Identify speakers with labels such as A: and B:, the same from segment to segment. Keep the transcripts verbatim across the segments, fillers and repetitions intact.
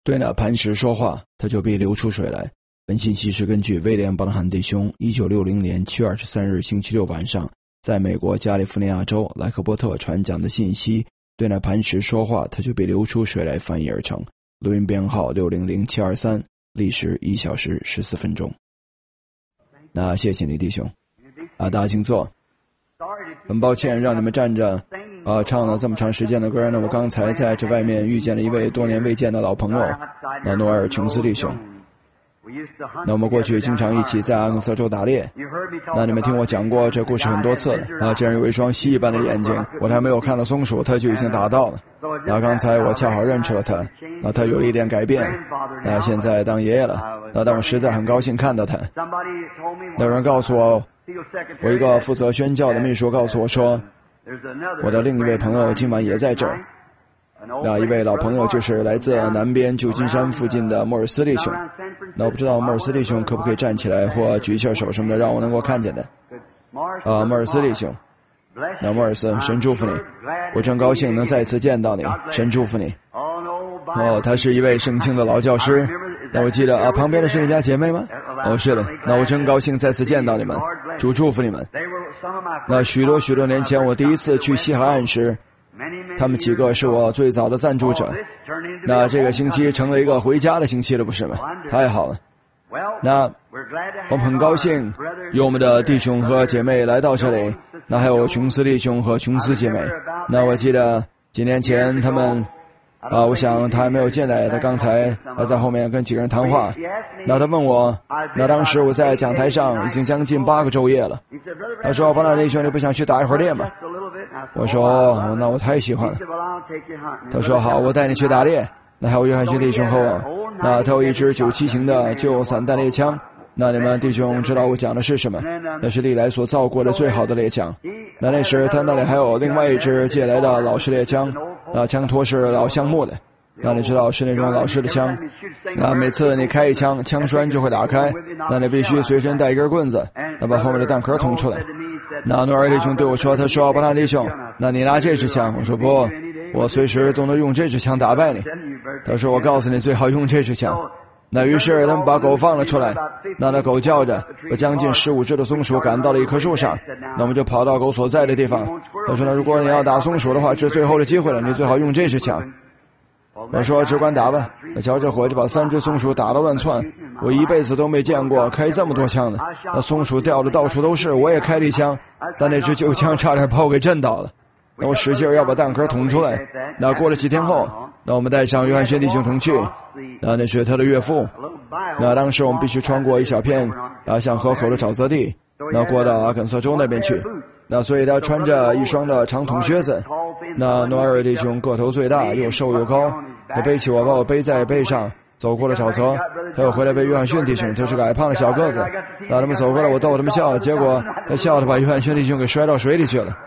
A: 对那磐石说话，它就必流出水来。本信息是根据威廉·邦汉弟兄一九六零年七月二十三日星期六晚上在美国加利福尼亚州莱克波特传讲的信息，对那磐石说话，它就必流出水来翻译而成。录音编号六零零七二三，历时一小时十四分钟。那谢谢你弟兄啊，大家请坐。很抱歉让你们站着啊，唱了这么长时间的歌呢。我刚才在这外面遇见了一位多年未见的老朋友，那诺尔·琼斯弟兄。那我们过去经常一起在阿肯色州打猎，那你们听我讲过这故事很多次了。那这人有一双蜥蜴般的眼睛，我还没有看到松鼠，他就已经达到了。那刚才我恰好认出了他，那他有了一点改变，那现在当爷爷了。那但我实在很高兴看到他。那有人告诉我，我一个负责宣教的秘书告诉我说，我的另一位朋友今晚也在这儿。那一位老朋友就是来自南边旧金山附近的莫尔斯弟兄。那我不知道莫尔斯弟兄可不可以站起来或举一下手什么的，让我能够看见的。啊，莫尔斯弟兄，那莫尔斯，神祝福你，我真高兴能再次见到你，神祝福你。哦，他是一位圣经的老教师。那我记得啊，旁边的是你家姐妹吗？哦，是的。那我真高兴再次见到你们，主祝福你们。那许多许多年前我第一次去西海岸时，他们几个是我最早的赞助者。那这个星期成了一个回家的星期了，不是吗？太好了。那我们很高兴有我们的弟兄和姐妹来到这里，那还有琼斯弟兄和琼斯姐妹。那我记得几年前他们啊，我想他还没有进来，他刚才还在后面跟几个人谈话。那他问我，那当时我在讲台上已经将近八个昼夜了。他说，巴拿弟兄，你不想去打一会儿猎吗？我说，哦，那我太喜欢了。他说，好，我带你去打猎。那还有约翰逊弟兄和我，那他有一支九七型的旧散弹猎枪。那你们弟兄知道我讲的是什么？那是历来所造过的最好的猎枪。那那时他那里还有另外一支借来的老式猎枪，那枪托是老橡木的。那你知道是那种老式的枪，那每次你开一枪，枪栓就会打开，那你必须随身带一根棍子，那把后面的弹壳捅出来。那诺尔弟兄对我说，他说，巴拿弟兄，那你拿这支枪。我说不，我随时都能用这支枪打败你。他说，我告诉你最好用这支枪。那于是他们把狗放了出来，那那狗叫着把将近十五只的松鼠赶到了一棵树上，那我们就跑到狗所在的地方。他说，那如果你要打松鼠的话，这是最后的机会了，你最好用这支枪。我说，只管打吧。那瞧这火就把三只松鼠打得乱窜，我一辈子都没见过开这么多枪的。那松鼠掉的到处都是，我也开了一枪，但那支旧枪差点把我给震倒了。那我使劲要把弹壳捅出来。那过了几天后，那我们带上约翰逊弟兄同去，那那是他的岳父。那当时我们必须穿过一小片啊像河口的沼泽地，那过到阿肯色州那边去。那所以他穿着一双的长筒靴子。那诺尔弟兄个头最大，又瘦又高，他背起我，把我背在背上，走过了沼泽。他又回来背约翰逊弟兄，他是个矮胖的小个子。那他们走过来，我逗他们笑，结果他笑着把约翰逊弟兄给摔到水里去了。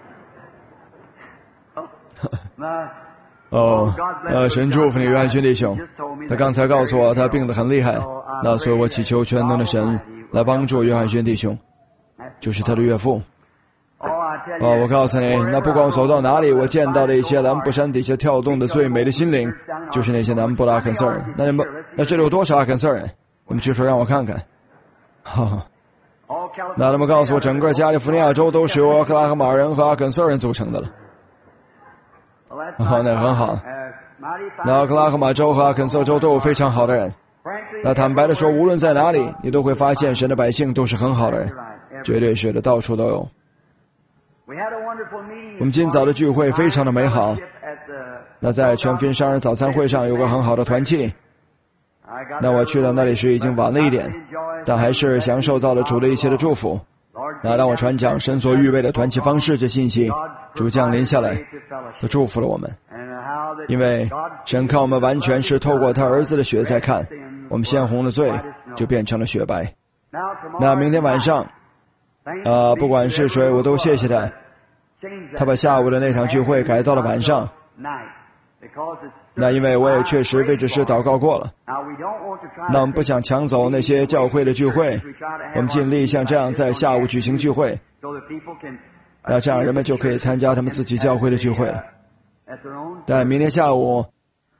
A: 哦，呃，神祝福你，约翰逊弟兄。他刚才告诉我他病得很厉害，那所以我祈求全能的神来帮助约翰逊弟兄，就是他的岳父。哦，我告诉你，那不管我走到哪里，我见到的一些南部山底下跳动的最美的心灵，就是那些南部的阿肯色人。那你们，那这里有多少阿肯色人？你们举手让我看看。哈哈。那他们告诉我，整个加利福尼亚州都是由俄克拉荷马人和阿肯色人组成的了。哦，那很好。那俄克拉荷马州和阿肯色州都有非常好的人。那坦白的说，无论在哪里，你都会发现神的百姓都是很好的人，绝对是的，到处都有。我们今早的聚会非常的美好。那在全福音商人早餐会上有个很好的团契。那我去到那里时已经晚了一点，但还是享受到了主的一切的祝福。那让我传讲神所预备的团契方式这信息，主降临下来，他祝福了我们。因为神看我们完全是透过他儿子的血在看，我们鲜红的罪就变成了雪白。那明天晚上呃，不管是谁，我都谢谢他，他把下午的那场聚会改到了晚上。那因为我也确实为这事祷告过了。那我们不想抢走那些教会的聚会，我们尽力像这样在下午举行聚会，那这样人们就可以参加他们自己教会的聚会了。但明天下午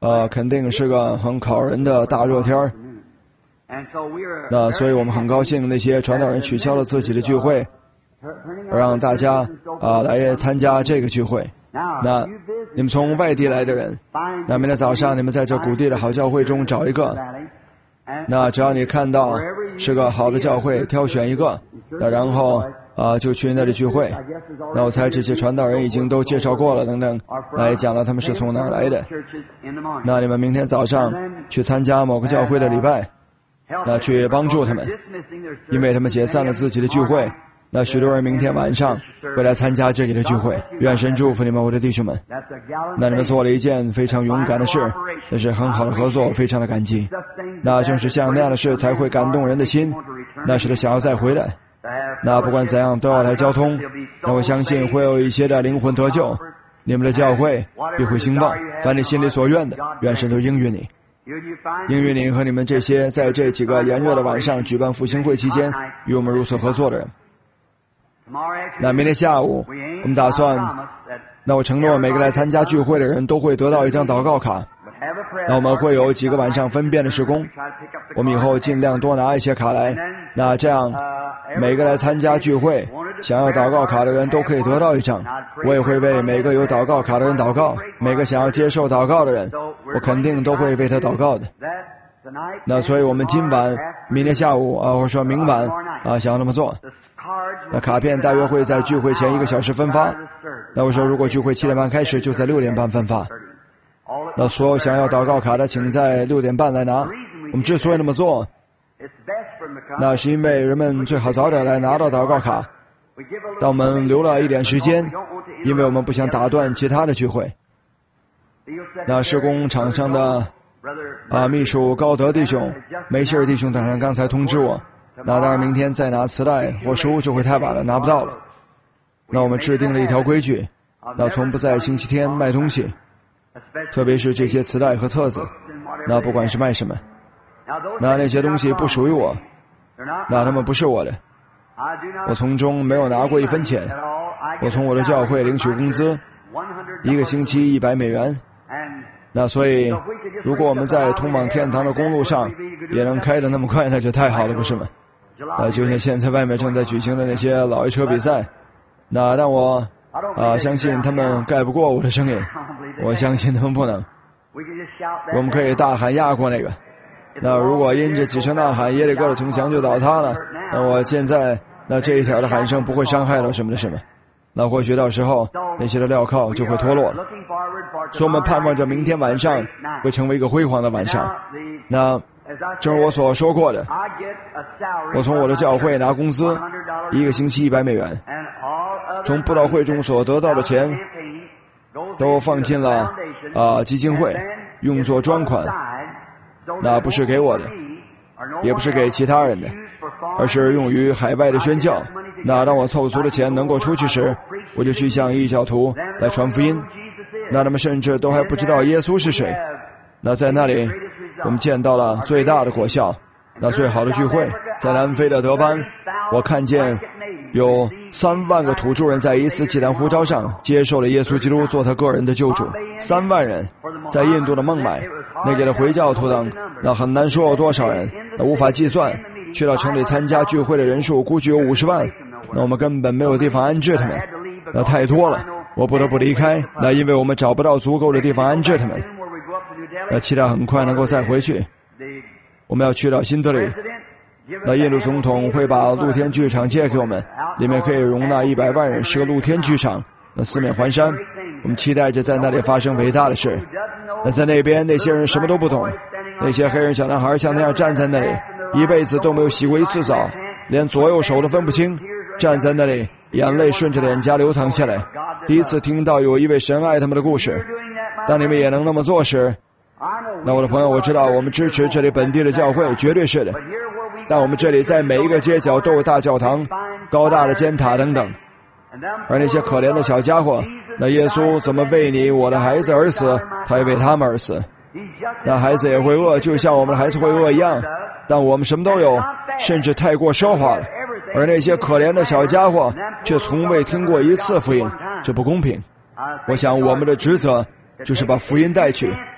A: 呃，肯定是个很烤人的大热天儿。那所以我们很高兴那些传道人取消了自己的聚会，让大家啊、呃、来参加这个聚会。那你们从外地来的人，那明天早上你们在这谷地的好教会中找一个，那只要你看到是个好的教会，挑选一个，那然后啊、呃、就去那里聚会。那我猜这些传道人已经都介绍过了等等，来讲了他们是从哪儿来的。那你们明天早上去参加某个教会的礼拜，那去帮助他们，因为他们解散了自己的聚会。那许多人明天晚上会来参加这里的聚会，愿神祝福你们，我的弟兄们。那你们做了一件非常勇敢的事，那是很好的合作，非常的感激。那正是像那样的事才会感动人的心，那使他想要再回来。那不管怎样都要来交通，那我相信会有一些的灵魂得救，你们的教会必会兴旺。凡你心里所愿的，愿神都应允你。应允你和你们这些在这几个炎热的晚上举办复兴会期间与我们如此合作的人。那明天下午我们打算，那我承诺每个来参加聚会的人都会得到一张祷告卡。那我们会有几个晚上分辨的事工，我们以后尽量多拿一些卡来，那这样每个来参加聚会想要祷告卡的人都可以得到一张。我也会为每个有祷告卡的人祷告，每个想要接受祷告的人我肯定都会为他祷告的。那所以我们今晚明天下午啊，或者说明晚啊，想要那么做。那卡片大约会在聚会前一个小时分发，那我说如果聚会七点半开始，就在六点半分发。那所有想要祷告卡的请在六点半来拿。我们之所以那么做，那是因为人们最好早点来拿到祷告卡，但我们留了一点时间，因为我们不想打断其他的聚会。那施工场上的啊秘书高德弟兄、梅希尔弟兄等人刚才通知我，那当然明天再拿磁带或书就会太晚了，拿不到了。那我们制定了一条规矩，那从不在星期天卖东西，特别是这些磁带和册子，那不管是卖什么，那那些东西不属于我，那他们不是我的，我从中没有拿过一分钱。我从我的教会领取工资，一个星期一百美元。那所以如果我们在通往天堂的公路上也能开得那么快，那就太好了，不是吗？呃，就像现在外面正在举行的那些老爷车比赛，那让我啊、呃、相信他们盖不过我的声音，我相信他们不能。我们可以大喊压过那个。那如果因着几声呐喊耶利哥的城墙就倒塌了，那我现在那这一条的喊声不会伤害到什么的什么，那或许到时候那些的镣铐就会脱落了。所以我们盼望着明天晚上会成为一个辉煌的晚上。那正如我所说过的，我从我的教会拿工资，一个星期一百美元，从布道会中所得到的钱都放进了啊、呃、基金会，用作专款。那不是给我的，也不是给其他人的，而是用于海外的宣教。那当我凑足了钱能够出去时，我就去向异教徒来传福音。那他们甚至都还不知道耶稣是谁。那在那里我们见到了最大的果效。那最好的聚会在南非的德班，我看见有三万个土著人在一次祭坛呼召上接受了耶稣基督做他个人的救主。三万人在印度的孟买，那里的回教徒等，那很难说有多少人，那无法计算。去到城里参加聚会的人数估计有五十万，那我们根本没有地方安置他们，那太多了，我不得不离开。那因为我们找不到足够的地方安置他们，那期待很快能够再回去。我们要去到新德里，那印度总统会把露天剧场借给我们，里面可以容纳一百万人，是个露天剧场，那四面环山。我们期待着在那里发生伟大的事。那在那边那些人什么都不懂，那些黑人小男孩像那样站在那里，一辈子都没有洗过一次澡，连左右手都分不清，站在那里眼泪顺着脸颊流淌下来。第一次听到有一位神爱他们的故事。当你们也能那么做时，那我的朋友，我知道我们支持这里本地的教会，绝对是的。但我们这里在每一个街角都有大教堂、高大的尖塔等等。而那些可怜的小家伙，那耶稣怎么为你我的孩子而死，他也为他们而死。那孩子也会饿，就像我们的孩子会饿一样，但我们什么都有，甚至太过奢华了。而那些可怜的小家伙却从未听过一次福音，这不公平。我想我们的职责就是把福音带去，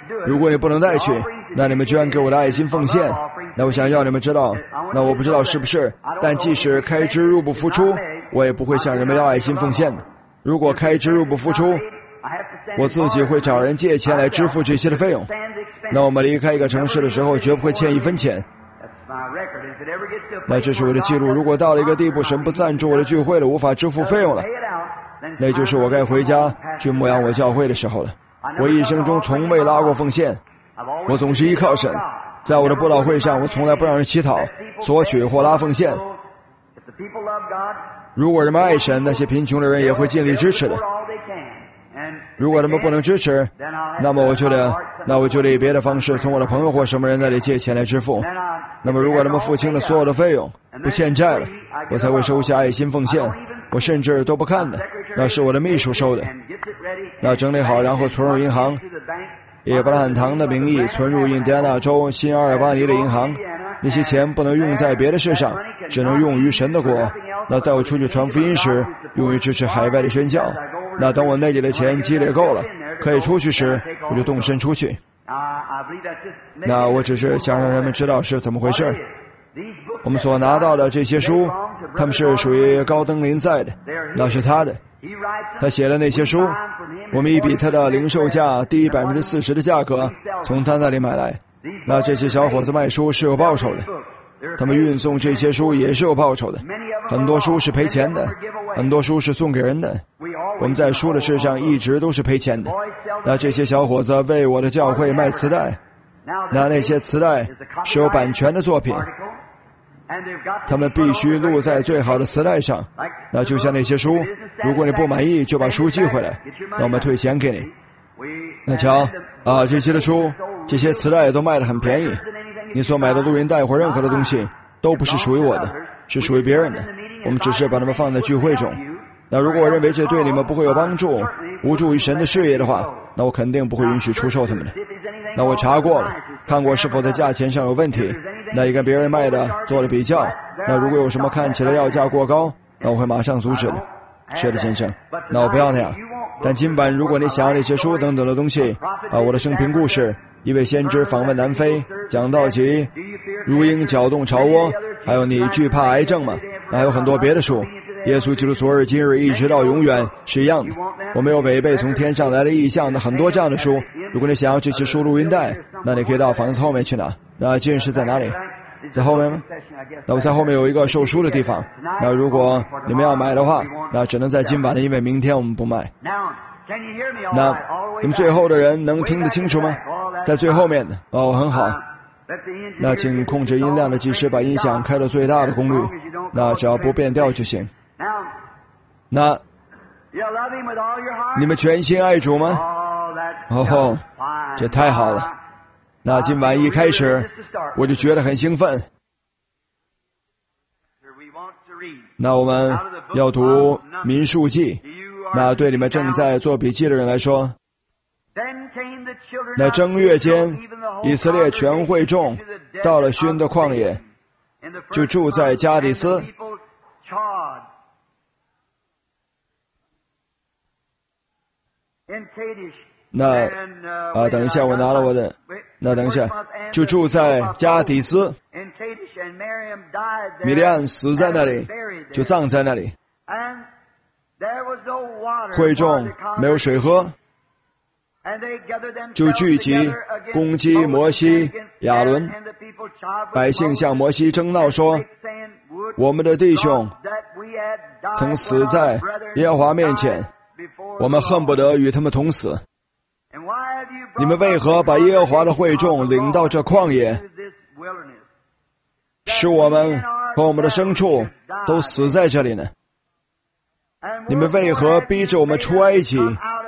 A: 如果你不能带去，那你们捐给我的爱心奉献。那我想要你们知道，那我不知道是不是，但即使开支入不敷出，我也不会向人们要爱心奉献的。如果开支入不敷出，我自己会找人借钱来支付这些的费用。那我们离开一个城市的时候，绝不会欠一分钱。那这是我的记录。如果到了一个地步，神不赞助我的聚会了，无法支付费用了，那就是我该回家去牧养我教会的时候了。我一生中从未拉过奉献，我总是依靠神。在我的布道会上，我从来不让人乞讨、索取或拉奉献。如果人们爱神，那些贫穷的人也会尽力支持的。如果他们不能支持，那么我就得，那我就得以别的方式从我的朋友或什么人那里借钱来支付。那么如果他们付清了所有的费用，不欠债了，我才会收下爱心奉献。我甚至都不看的，那是我的秘书收的。那整理好，然后存入银行，以伯拉罕堂的名义存入印第安纳州新阿尔巴尼的银行。那些钱不能用在别的事上，只能用于神的国。那在我出去传福音时，用于支持海外的宣教。那等我那里的钱积累够了，可以出去时，我就动身出去。那我只是想让人们知道是怎么回事。我们所拿到的这些书，他们是属于高登林赛的，那是他的。他写了那些书，我们以比他的零售价低百分之四十的价格从他那里买来。那这些小伙子卖书是有报酬的，他们运送这些书也是有报酬的。很多书是赔钱的，很多书是送给人的。我们在书的事上一直都是赔钱的。那这些小伙子为我的教会卖磁带，那那些磁带是有版权的作品，他们必须录在最好的磁带上。那就像那些书，如果你不满意就把书寄回来，那我们退钱给你。那瞧啊，这些的书，这些磁带都卖得很便宜。你所买的录音带或任何的东西都不是属于我的，是属于别人的。我们只是把它们放在聚会中。那如果我认为这对你们不会有帮助，无助于神的事业的话，那我肯定不会允许出售他们的。那我查过了，看过是否在价钱上有问题，那也跟别人卖的做了比较。那如果有什么看起来要价过高，那我会马上阻止的。是的，先生，那我不要那样。但今晚如果你想要那些书等等的东西，啊，我的生平故事，一位先知访问南非，讲道集，如鹰搅动巢窝，还有你惧怕癌症吗？那还有很多别的书。耶稣基督昨日今日一直到永远是一样的。我没有违背从天上来的意象的很多这样的书。如果你想要这些书录音带，那你可以到房子后面去拿。那近是在哪里？在后面吗？那我在后面有一个售书的地方。那如果你们要买的话，那只能在今晚的，因为明天我们不卖。那你们最后的人能听得清楚吗？在最后面的哦，很好。那请控制音量的技师把音响开到最大的功率，那只要不变调就行。那你们全心爱主吗？哦，这太好了。那今晚一开始我就觉得很兴奋。那我们要读民数记。那对你们正在做笔记的人来说，那正月间，以色列全会众到了熏的旷野，就住在加底斯。那啊，等一下，我拿了我的。那等一下，就住在加底斯。米利暗死在那里，就葬在那里。会众没有水喝，就聚集攻击摩西、亚伦。百姓向摩西争闹说：“我们的弟兄曾死在耶和华面前，我们恨不得与他们同死。你们为何把耶和华的会众领到这旷野，使我们和我们的牲畜都死在这里呢？你们为何逼着我们出埃及，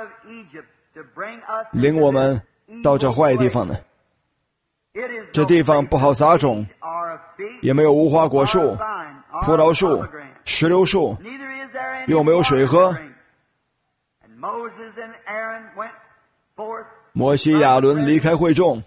A: 领我们到这坏地方呢？这地方不好撒种，也没有无花果树、葡萄树、石榴树，又没有水喝。摩西亚伦离开会众，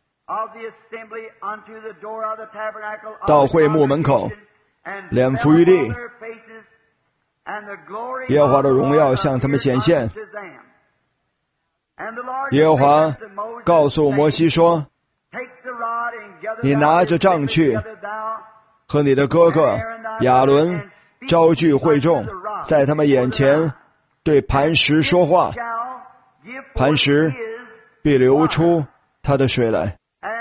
A: 到会幕门口，脸伏于地。耶和华的荣耀向他们显现， 耶和华告诉摩西说，你拿着杖去，和你的哥哥亚伦招聚会众，在他们眼前对磐石说话，磐石必流出它的水来。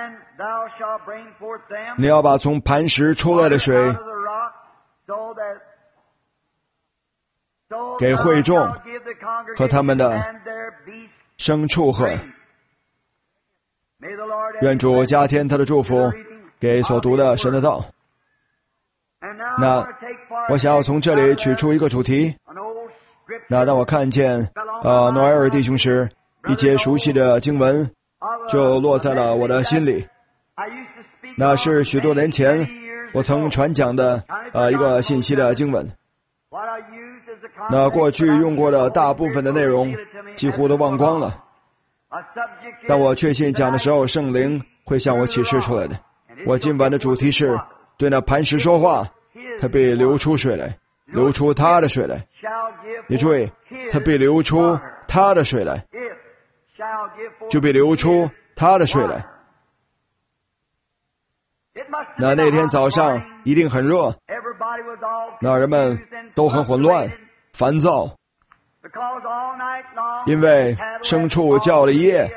A: 你要把从磐石出来的水给会众和他们的牲畜喝。愿主加添他的祝福给所读的神的道。那我想要从这里取出一个主题。那当我看见呃诺埃尔弟兄时，一节熟悉的经文就落在了我的心里。那是许多年前我曾传讲的呃一个信息的经文。那过去用过的大部分的内容几乎都忘光了，但我确信讲的时候圣灵会向我启示出来的。我今晚的主题是对那磐石说话，它必流出水来，流出它的水来。你注意，它必流出它的水来，就必流出它的水来。那那天早上一定很热，那人们都很混乱烦躁，因为牲畜叫了一夜，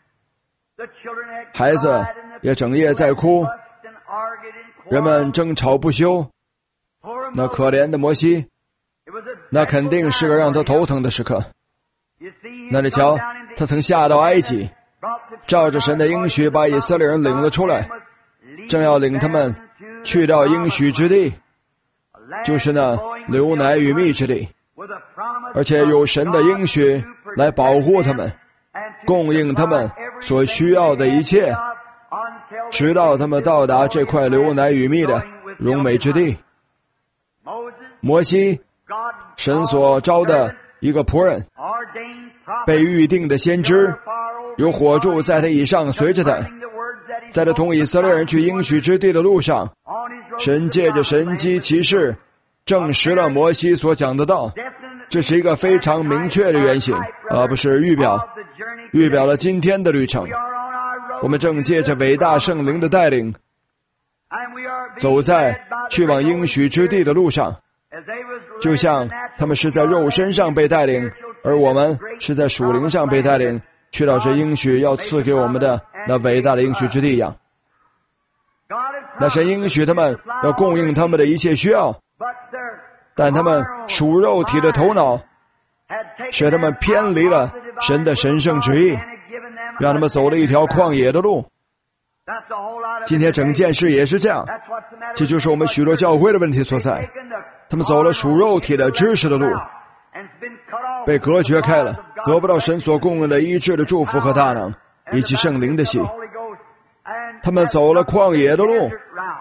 A: 孩子也整夜在哭，人们争吵不休。那可怜的摩西，那肯定是个让他头疼的时刻。那你瞧，他曾下到埃及，照着神的应许把以色列人领了出来，正要领他们去到应许之地，就是那流奶与蜜之地，而且有神的应许来保护他们，供应他们所需要的一切，直到他们到达这块流奶与蜜的荣美之地。摩西，神所招的一个仆人，被预定的先知，有火柱在他以上随着他，在他同以色列人去应许之地的路上，神借着神机骑士证实了摩西所讲的道。这是一个非常明确的原型，而不是预表，预表了今天的旅程。我们正借着伟大圣灵的带领，走在去往应许之地的路上，就像他们是在肉身上被带领，而我们是在属灵上被带领，去到这应许要赐给我们的那伟大的应许之地一样。那神应许他们要供应他们的一切需要，但他们属肉体的头脑使他们偏离了神的神圣旨意，让他们走了一条旷野的路。今天整件事也是这样，这就是我们许多教会的问题所在。他们走了属肉体的知识的路，被隔绝开了，得不到神所供应的医治的祝福和大能，以及圣灵的喜。他们走了旷野的路，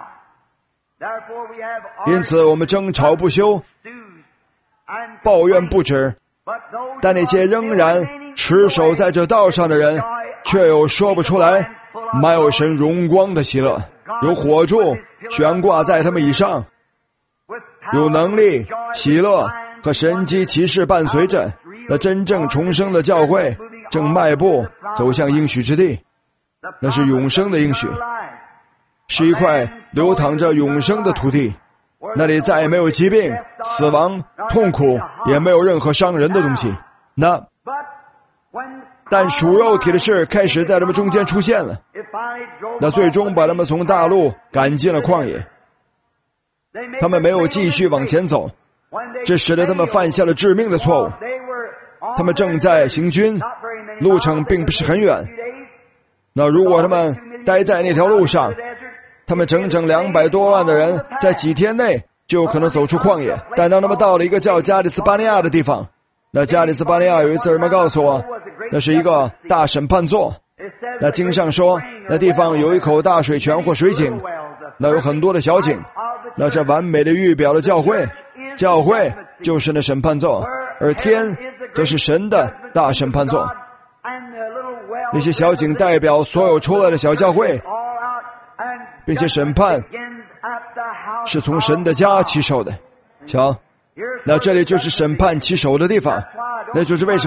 A: 因此我们争吵不休，抱怨不止。但那些仍然持守在这道上的人，却有说不出来满有神荣光的喜乐，有火柱悬挂在他们以上，有能力、喜乐和神迹奇事伴随着。那真正重生的教会正迈步走向应许之地，那是永生的应许，是一块流淌着永生的土地，那里再也没有疾病、死亡、痛苦，也没有任何伤人的东西。那但属肉体的事开始在他们中间出现了，那最终把他们从大陆赶进了旷野。他们没有继续往前走，这使得他们犯下了致命的错误。他们正在行军，路程并不是很远。那如果他们待在那条路上，他们整整两百多万的人在几天内就有可能走出旷野。但当他们到了一个叫加利斯巴尼亚的地方，那加利斯巴尼亚有一次人们告诉我，那是一个大审判座。那经上说，那地方有一口大水泉或水井，那有很多的小井，那是完美的预表了教会。教会就是那审判座，而天则是神的大审判座。那些小井代表所有出来的小教会，并且审判是从神的家起手的。瞧，那这里就是审判起手的地方。那就是为什么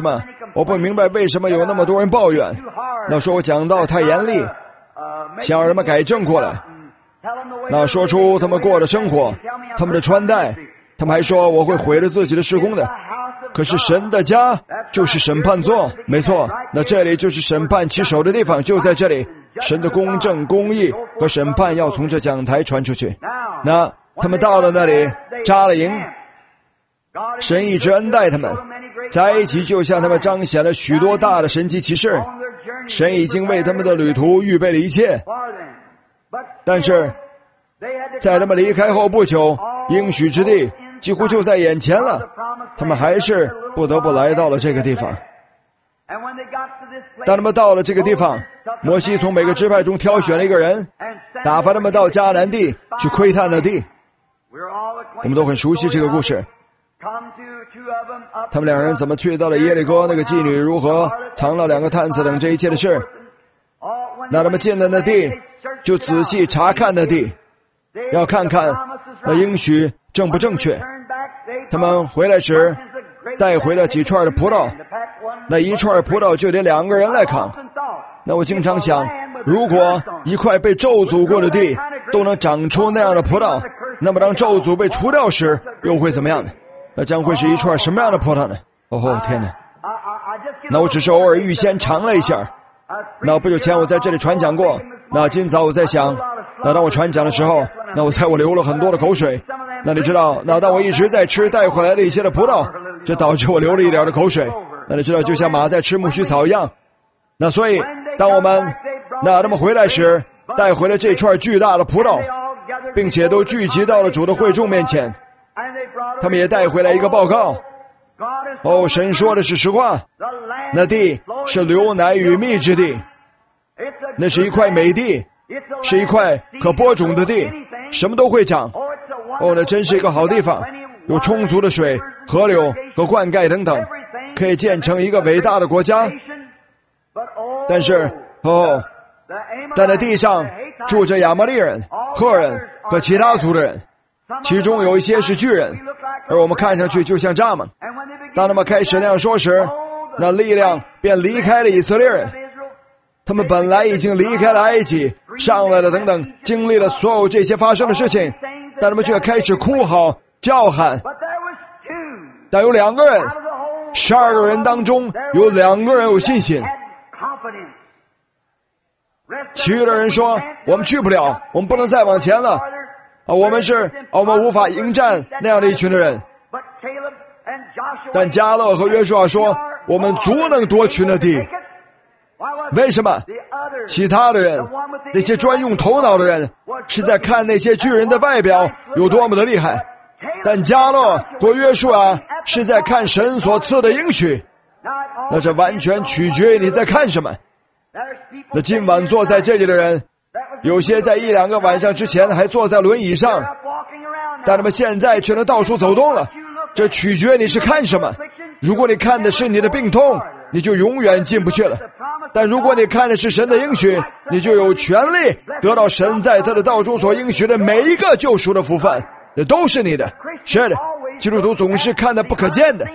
A: 我不明白为什么有那么多人抱怨，那说我讲道太严厉，想让人们改正过来，那说出他们过的生活，他们的穿戴，他们还说我会毁了自己的事工的。可是神的家就是审判座，没错，那这里就是审判起手的地方，就在这里，神的公正公义和审判要从这讲台传出去。那他们到了那里扎了营，神一直恩待他们，在一起就向他们彰显了许多大的神迹奇事，神已经为他们的旅途预备了一切。但是在他们离开后不久，应许之地几乎就在眼前了，他们还是不得不来到了这个地方。当他们到了这个地方，摩西从每个支派中挑选了一个人，打发他们到迦南地去窥探那地。我们都很熟悉这个故事，他们两人怎么去到了耶利哥，那个妓女如何藏了两个探子等这一切的事。那他们进了那地，就仔细查看那地，要看看那应许正不正确。他们回来时带回了几串的葡萄，那一串葡萄就得两个人来扛。那我经常想，如果一块被咒诅过的地都能长出那样的葡萄，那么当咒诅被除掉时又会怎么样呢？那将会是一串什么样的葡萄呢？哦天哪，那我只是偶尔预先尝了一下。那不久前我在这里传讲过，那今早我在想，那当我传讲的时候，那我猜我流了很多的口水。那你知道，那当我一直在吃带回来的一些的葡萄，这导致我流了一点的口水。那你知道，就像马在吃苜蓿草一样。那所以当我们那他们回来时带回了这串巨大的葡萄，并且都聚集到了主的会众面前，他们也带回来一个报告。哦，神说的是实话，那地是流奶与蜜之地，那是一块美地，是一块可播种的地，什么都会长。哦，那真是一个好地方，有充足的水、河流和灌溉等等，可以建成一个伟大的国家。但是哦，在那地上住着亚摩利人、赫人和其他族的人，其中有一些是巨人，而我们看上去就像蚱蜢。当他们开始那样说时，那力量便离开了以色列人。他们本来已经离开了埃及，上来了等等，经历了所有这些发生的事情，但他们却开始哭嚎叫喊。但有两个人，十二个人当中有两个人有信心，其余的人说我们去不了，我们不能再往前了啊，我们是我们无法迎战那样的一群的人。但迦勒和约书亚说我们足能夺取那地。为什么？其他的人，那些专用头脑的人，是在看那些巨人的外表有多么的厉害，但迦勒和约书亚是在看神所赐的应许。那这完全取决于你在看什么。那今晚坐在这里的人，有些在一两个晚上之前还坐在轮椅上，但他们现在却能到处走动了。这取决你是看什么。如果你看的是你的病痛，你就永远进不去了。但如果你看的是神的应许，你就有权利得到神在他的道中所应许的每一个救赎的福分，这都是你的。是的，基督徒总是看的不可见的，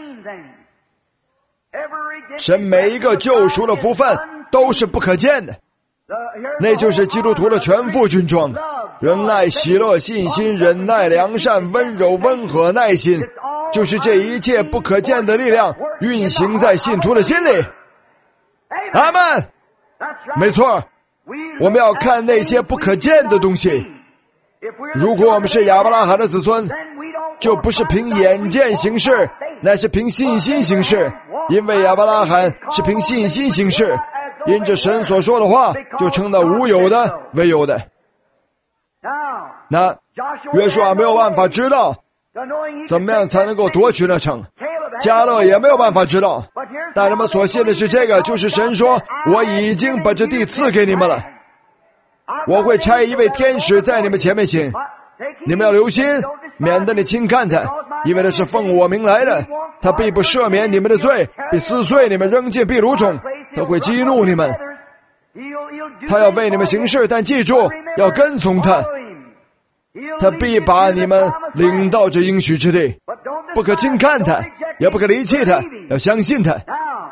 A: 神每一个救赎的福分都是不可见的，那就是基督徒的全副军装：仁爱、喜乐、信心、忍耐、良善、温柔、温和、耐心，就是这一切不可见的力量运行在信徒的心里。阿们。没错，我们要看那些不可见的东西。如果我们是亚伯拉罕的子孙，就不是凭眼见行事，乃是凭信心行事。因为亚伯拉罕是凭信心行事，因着神所说的话，就称那无有的为有的。那约书亚没有办法知道怎么样才能够夺取那城，迦勒也没有办法知道，但他们所信的是这个，就是神说我已经把这地赐给你们了，我会差一位天使在你们前面行，你们要留心，免得你轻看他，因为他是奉我名来的，他必不赦免你们的罪，必撕碎你们扔进壁炉中，他会激怒你们，他要为你们行事，但记住要跟从他，他必把你们领到这应许之地，不可轻看他，也不可离弃他，要相信他。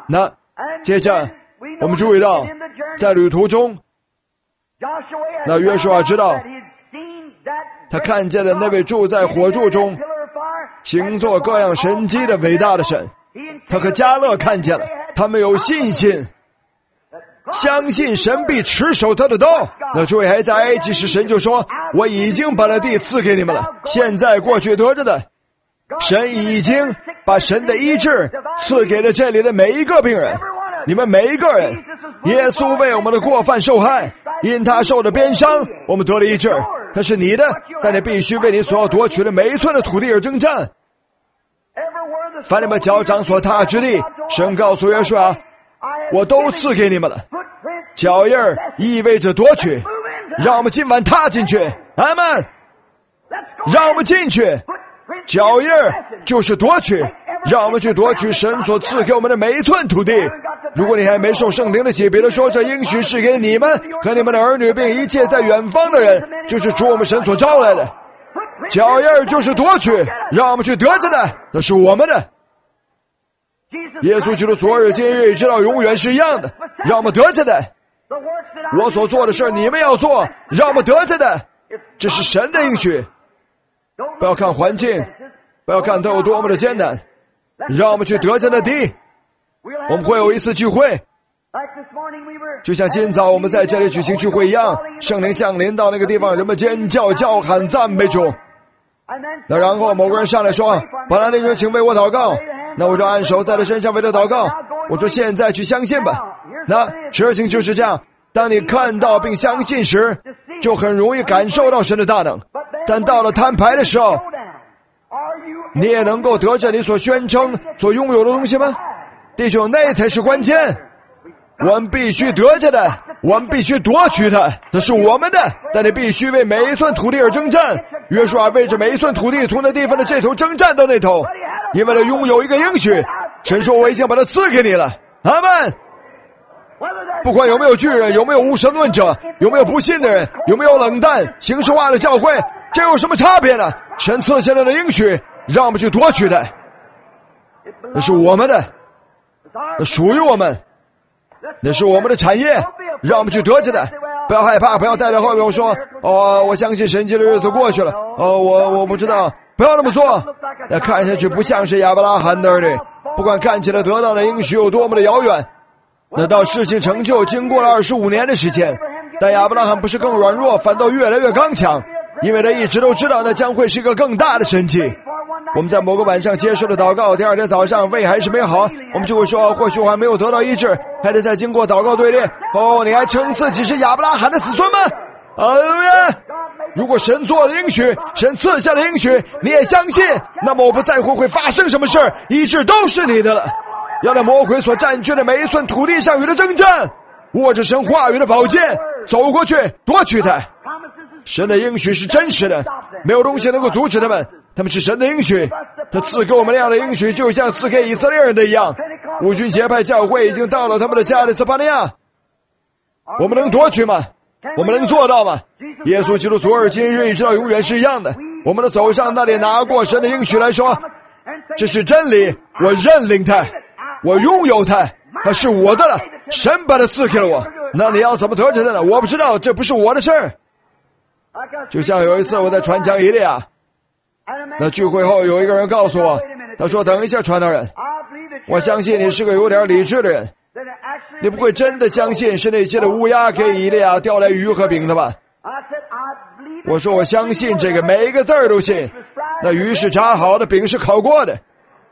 A: 那接着我们注意到，在旅途中，那约书亚知道，他看见了那位住在火柱中行做各样神迹的伟大的神。他和迦勒看见了，他们有信心，相信神必持守他的道。那诸位还在埃及时，神就说，我已经把那地赐给你们了。现在过去得着的，神已经把神的医治赐给了这里的每一个病人，你们每一个人。耶稣为我们的过犯受害，因他受的鞭伤，我们得了医治。他是你的，但你必须为你所要夺取的每一寸的土地而征战。凡你们脚掌所踏之地，神告诉约书亚，我都赐给你们了。脚印儿意味着夺取，让我们今晚踏进去。阿们，让我们进去。脚印儿就是夺取，让我们去夺取神所赐给我们的每一寸土地。如果你还没受圣灵的洗，别的说这应许是给你们和你们的儿女并一切在远方的人，就是主我们神所招来的。脚印儿就是夺取，让我们去得着的，那是我们的。耶稣基督昨日今日直到永远是一样的，让我们得着的。我所做的事你们要做，让我们得着的，这是神的应许。不要看环境，不要看它有多么的艰难，让我们去得着的地。我们会有一次聚会，就像今早我们在这里举行聚会一样，圣灵降临到那个地方，人们尖叫叫喊赞美主。那然后某个人上来说，本来那个人请为我祷告，那我就按手在他身上为他祷告。我说现在去相信吧。那事情就是这样，当你看到并相信时，就很容易感受到神的大能。但到了摊牌的时候，你也能够得着你所宣称所拥有的东西吗？弟兄，那才是关键。我们必须得着的，我们必须夺取的，这是我们的。但你必须为每一寸土地而征战。约书亚为着每一寸土地从那地方的这头征战到那头，因为他拥有一个应许。神说我已经把它赐给你了。阿们。不管有没有巨人，有没有无神论者，有没有不信的人，有没有冷淡形式化的教会，这有什么差别呢？神赐下来的应许，让我们去夺取的，那是我们的，那属于我们，那是我们的产业，让我们去得着的。不要害怕，不要带到后面我说哦，我相信神迹的日子过去了，哦，我我不知道，不要那么做。那看下去不像是亚伯拉罕的儿女，不管看起来得到的应许有多么的遥远，那到事情成就经过了二十五年的时间，但亚伯拉罕不是更软弱，反倒越来越刚强，因为他一直都知道那将会是一个更大的神迹。我们在某个晚上接受了祷告，第二天早上胃还是没好，我们就会说或许我还没有得到医治，还得再经过祷告队列。哦，你还称自己是亚伯拉罕的子孙吗？哎呀，如果神做了应许，神赐下了应许，你也相信，那么我不在乎会发生什么事，医治都是你的了。要在魔鬼所占据的每一寸土地上与他征战，握着神话语的宝剑走过去夺取它。神的应许是真实的，没有东西能够阻止他们，他们是神的应许。他赐给我们那样的应许，就像赐给以色列人的一样。五旬节派教会已经到了他们的加利斯巴尼亚，我们能夺取吗？我们能做到吗？耶稣基督昨日今日一直到永远是一样的。我们的手上那里拿过神的应许来说，这是真理，我认领它，我拥有它，它是我的了，神把它赐给了我。那你要怎么得着它呢？我不知道，这不是我的事儿。就像有一次我在传讲以利亚，那聚会后有一个人告诉我，他说等一下传道人，我相信你是个有点理智的人，你不会真的相信是那些的乌鸦给以利亚叼来鱼和饼的吧？我说我相信这个，每一个字儿都信。那鱼是炸好的，饼是烤过的。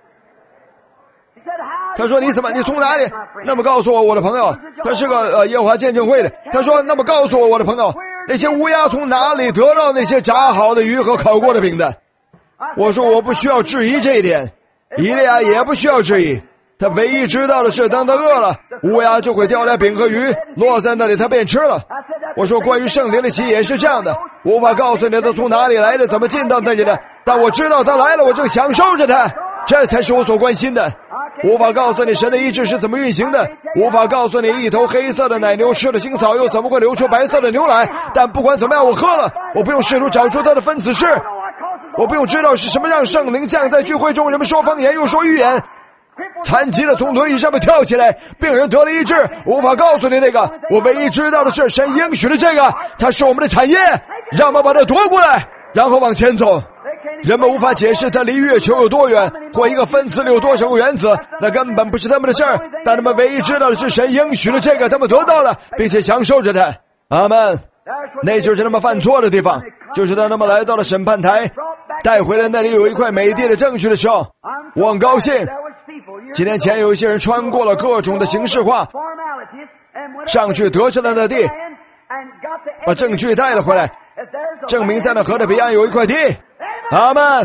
A: 他说你怎么你从哪里？那么告诉我，我的朋友，他是个呃耶和华见证会的。他说那么告诉我，我的朋友，那些乌鸦从哪里得到那些炸好的鱼和烤过的饼的？我说我不需要质疑这一点，以利亚也不需要质疑。他唯一知道的是，当他饿了，乌鸦就会叼来饼和鱼落在那里，他便吃了。我说关于圣灵的喜也是这样的，我无法告诉你他从哪里来的，怎么进到那里的，但我知道他来了，我正享受着他，这才是我所关心的。无法告诉你神的意志是怎么运行的，无法告诉你一头黑色的奶牛吃了青草又怎么会流出白色的牛奶，但不管怎么样，我喝了，我不用试图找出它的分子式，我不用知道是什么让圣灵降在聚会中，人们说方言又说预言， 残疾的从轮椅上面跳起来，病人得了医治。无法告诉你那个，我唯一知道的是神应许了这个，它是我们的产业，让我们把它夺过来，然后往前走。人们无法解释它离月球有多远，或一个分子里有多少个原子，那根本不是他们的事儿。但他们唯一知道的是神应许了这个，他们得到了，并且享受着它。阿们。那就是他们犯错的地方，就是当他们来到了审判台，带回来那里有一块美丽的证据的时候，我很高兴。几年前有一些人穿过了各种的形式化，上去得着了那地，把证据带了回来，证明在那河的彼岸有一块地。阿们。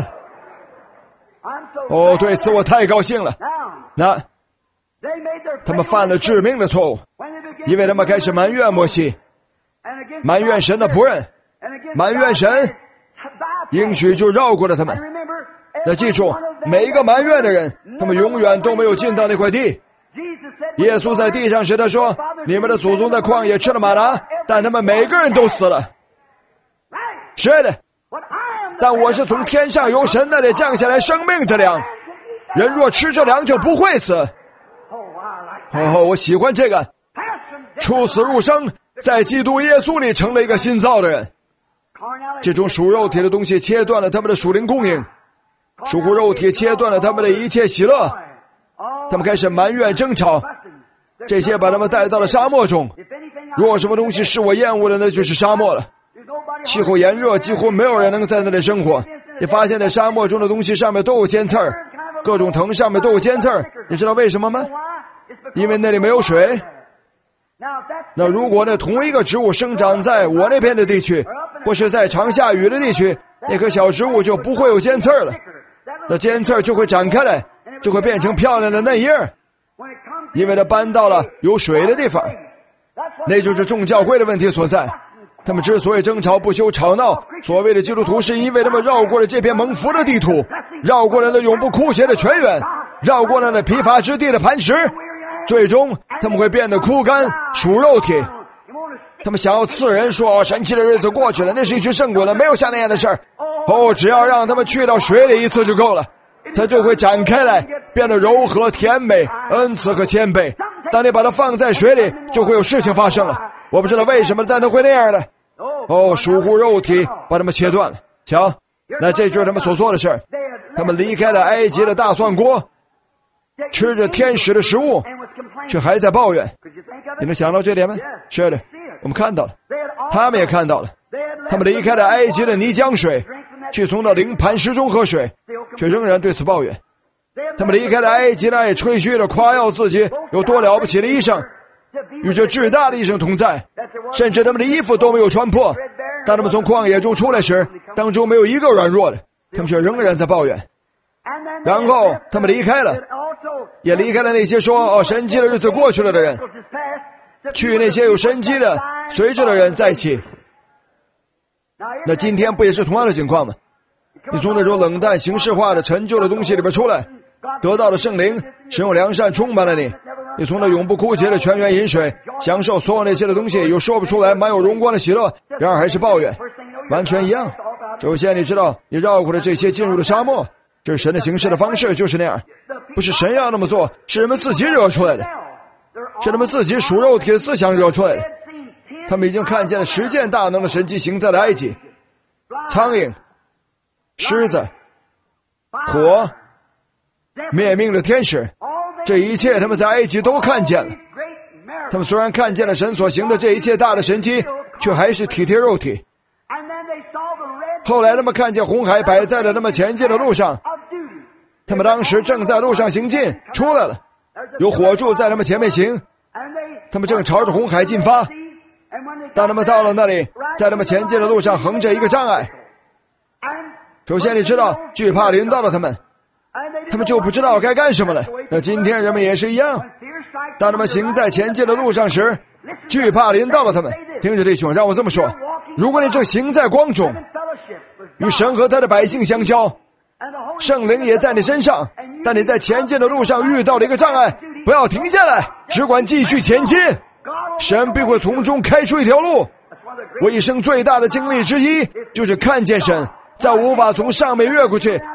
A: 哦，对此我太高兴了。那他们犯了致命的错误，因为他们开始埋怨摩西，埋怨神的仆人，埋怨神，应许就绕过了他们。那记住，每一个埋怨的人，他们永远都没有进到那块地。耶稣在地上时他说，你们的祖宗在旷野吃了玛拿，但他们每个人都死了。是的，但我是从天上由神那里降下来生命的粮，人若吃这粮就不会死。哦，我喜欢这个，出死入生，在基督耶稣里成了一个新造的人。这种属肉体的东西切断了他们的属灵供应，属乎肉体切断了他们的一切喜乐，他们开始埋怨争吵，这些把他们带到了沙漠中。如果什么东西是我厌恶的，那就是沙漠了。气候炎热，几乎没有人能在那里生活。你发现在沙漠中的东西上面都有尖刺儿，各种藤上面都有尖刺儿，你知道为什么吗？因为那里没有水。那如果那同一个植物生长在我那边的地区，或是在常下雨的地区，那棵小植物就不会有尖刺儿了，那尖刺儿就会展开来，就会变成漂亮的嫩叶，因为它搬到了有水的地方。那就是众教会的问题所在。他们之所以争吵不休吵闹，所谓的基督徒，是因为他们绕过了这片蒙福的地土，绕过了那永不枯竭的泉源，绕过了那疲乏之地的磐石，最终他们会变得枯干属肉体。他们想要刺人，说神奇的日子过去了，那是一群圣鬼了，没有像那样的事儿。哦，只要让他们去到水里一次就够了，它就会展开来，变得柔和甜美，恩慈和谦卑。当你把它放在水里，就会有事情发生了。我不知道为什么，但它会那样的。哦，属乎肉体把他们切断了。瞧，那这就是他们所做的事儿。他们离开了埃及的大蒜锅，吃着天使的食物，却还在抱怨。你能想到这点吗？是的，我们看到了，他们也看到了。他们离开了埃及的泥浆水，去从那灵磐石中喝水，却仍然对此抱怨。他们离开了埃及，那也吹嘘着夸耀自己有多了不起的医生，与这至大的医生同在，甚至他们的衣服都没有穿破。当他们从旷野中出来时，当中没有一个软弱的，他们却仍然在抱怨。然后他们离开了，也离开了那些说哦神迹的日子过去了的人，去那些有神迹的随着的人在一起。那今天不也是同样的情况吗？你从那种冷淡形式化的陈旧的东西里边出来，得到了圣灵，神用良善充满了你。你从那永不枯竭的泉源饮水，享受所有那些的东西，有说不出来满有荣光的喜乐，然而还是抱怨，完全一样。首先你知道，你绕过了这些，进入了沙漠，这是神的行事的方式，就是那样。不是神要那么做，是人们自己惹出来的，是他们自己属肉体的思想惹出来的。他们已经看见了十件大能的神迹行在了埃及，苍蝇、狮子、火、灭命的天使，这一切他们在埃及都看见了。他们虽然看见了神所行的这一切大的神迹，却还是体贴肉体。后来他们看见红海摆在了他们前进的路上，他们当时正在路上行进，出来了，有火柱在他们前面行，他们正朝着红海进发。当他们到了那里，在他们前进的路上横着一个障碍。首先你知道，惧怕临到了他们，他们就不知道该干什么了。那今天人们也是一样，当他们行在前进的路上时，惧怕临到了他们。听着弟兄，让我这么说，如果你正行在光中，与神和他的百姓相交，圣灵也在你身上，但你在前进的路上遇到了一个障碍，不要停下来，只管继续前进，神必会从中开出一条路。我一生最大的经历之一，就是看见神在无法从上面越过去，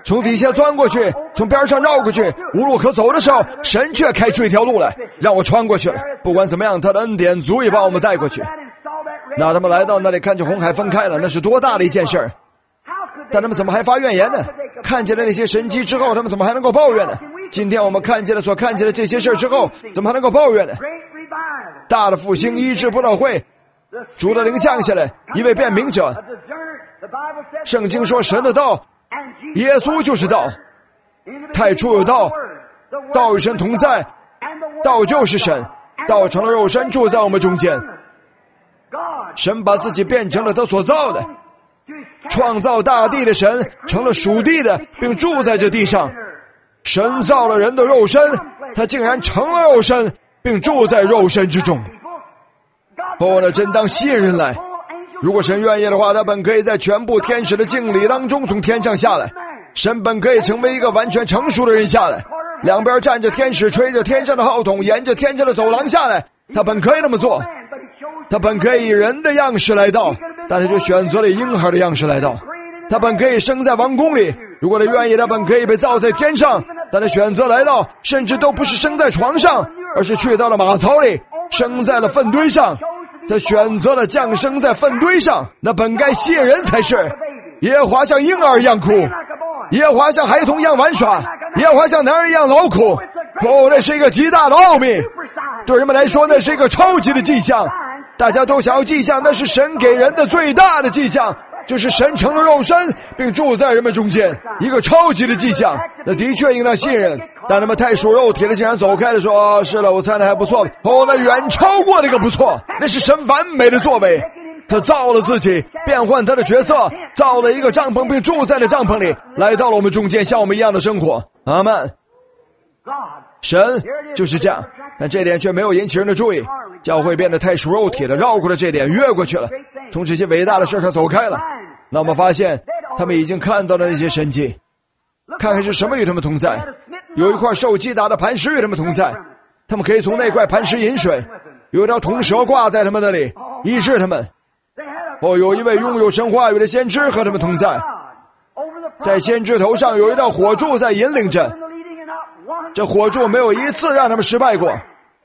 A: 从底下钻过去，从边上绕过去，无路可走的时候，神却开出一条路来，让我穿过去了。不管怎么样，他的恩典足以把我们带过去。那他们来到那里，看见红海分开了，那是多大的一件事儿！但他们怎么还发怨言呢？看见了那些神迹之后，他们怎么还能够抱怨呢？今天我们看见了所看见的这些事之后，怎么还能够抱怨呢？大的复兴医治布道会，主的灵降下来，一位辨明者。圣经说神的道，耶稣就是道，太初有道，道与神同在，道就是神，道成了肉身住在我们中间。神把自己变成了他所造的，创造大地的神成了属地的，并住在这地上。神造了人的肉身，他竟然成了肉身，并住在肉身之中。哦，那真当吸引人来。如果神愿意的话，他本可以在全部天使的敬礼当中从天上下来。神本可以成为一个完全成熟的人下来，两边站着天使，吹着天上的号筒，沿着天上的走廊下来。他本可以那么做，他本可以以人的样式来到，但他就选择了婴孩的样式来到。他本可以生在王宫里，如果他愿意，他本可以被造在天上，但他选择来到，甚至都不是生在床上，而是去到了马槽里，生在了粪堆上。他选择了降生在粪堆上，那本该吸引人才是。耶和华像婴儿一样哭，耶和华像孩童一样玩耍，耶和华像男人一样劳苦。哦，那是一个极大的奥秘，对人们来说那是一个超级的迹象。大家都想要迹象，那是神给人的最大的迹象，就是神成了肉身并住在人们中间，一个超级的迹象。那的确应当吸引人，但他们太属肉体了，竟然走开了，说、哦、是了，我猜的还不错。哦，那远超过那个不错，那是神完美的作为。他造了自己，变换他的角色，造了一个帐篷并住在了帐篷里，来到了我们中间，像我们一样的生活。阿们。神就是这样，但这点却没有引起人的注意。教会变得太属肉体了，绕过了这点，越过去了，从这些伟大的事上走开了。那我们发现他们已经看到了那些神迹，看看是什么与他们同在。有一块受击打的磐石与他们同在，他们可以从那块磐石饮水。有一条铜蛇挂在他们那里，医治他们。哦，有一位拥有神话语的先知和他们同在，在先知头上有一道火柱在引领着，这火柱没有一次让他们失败过。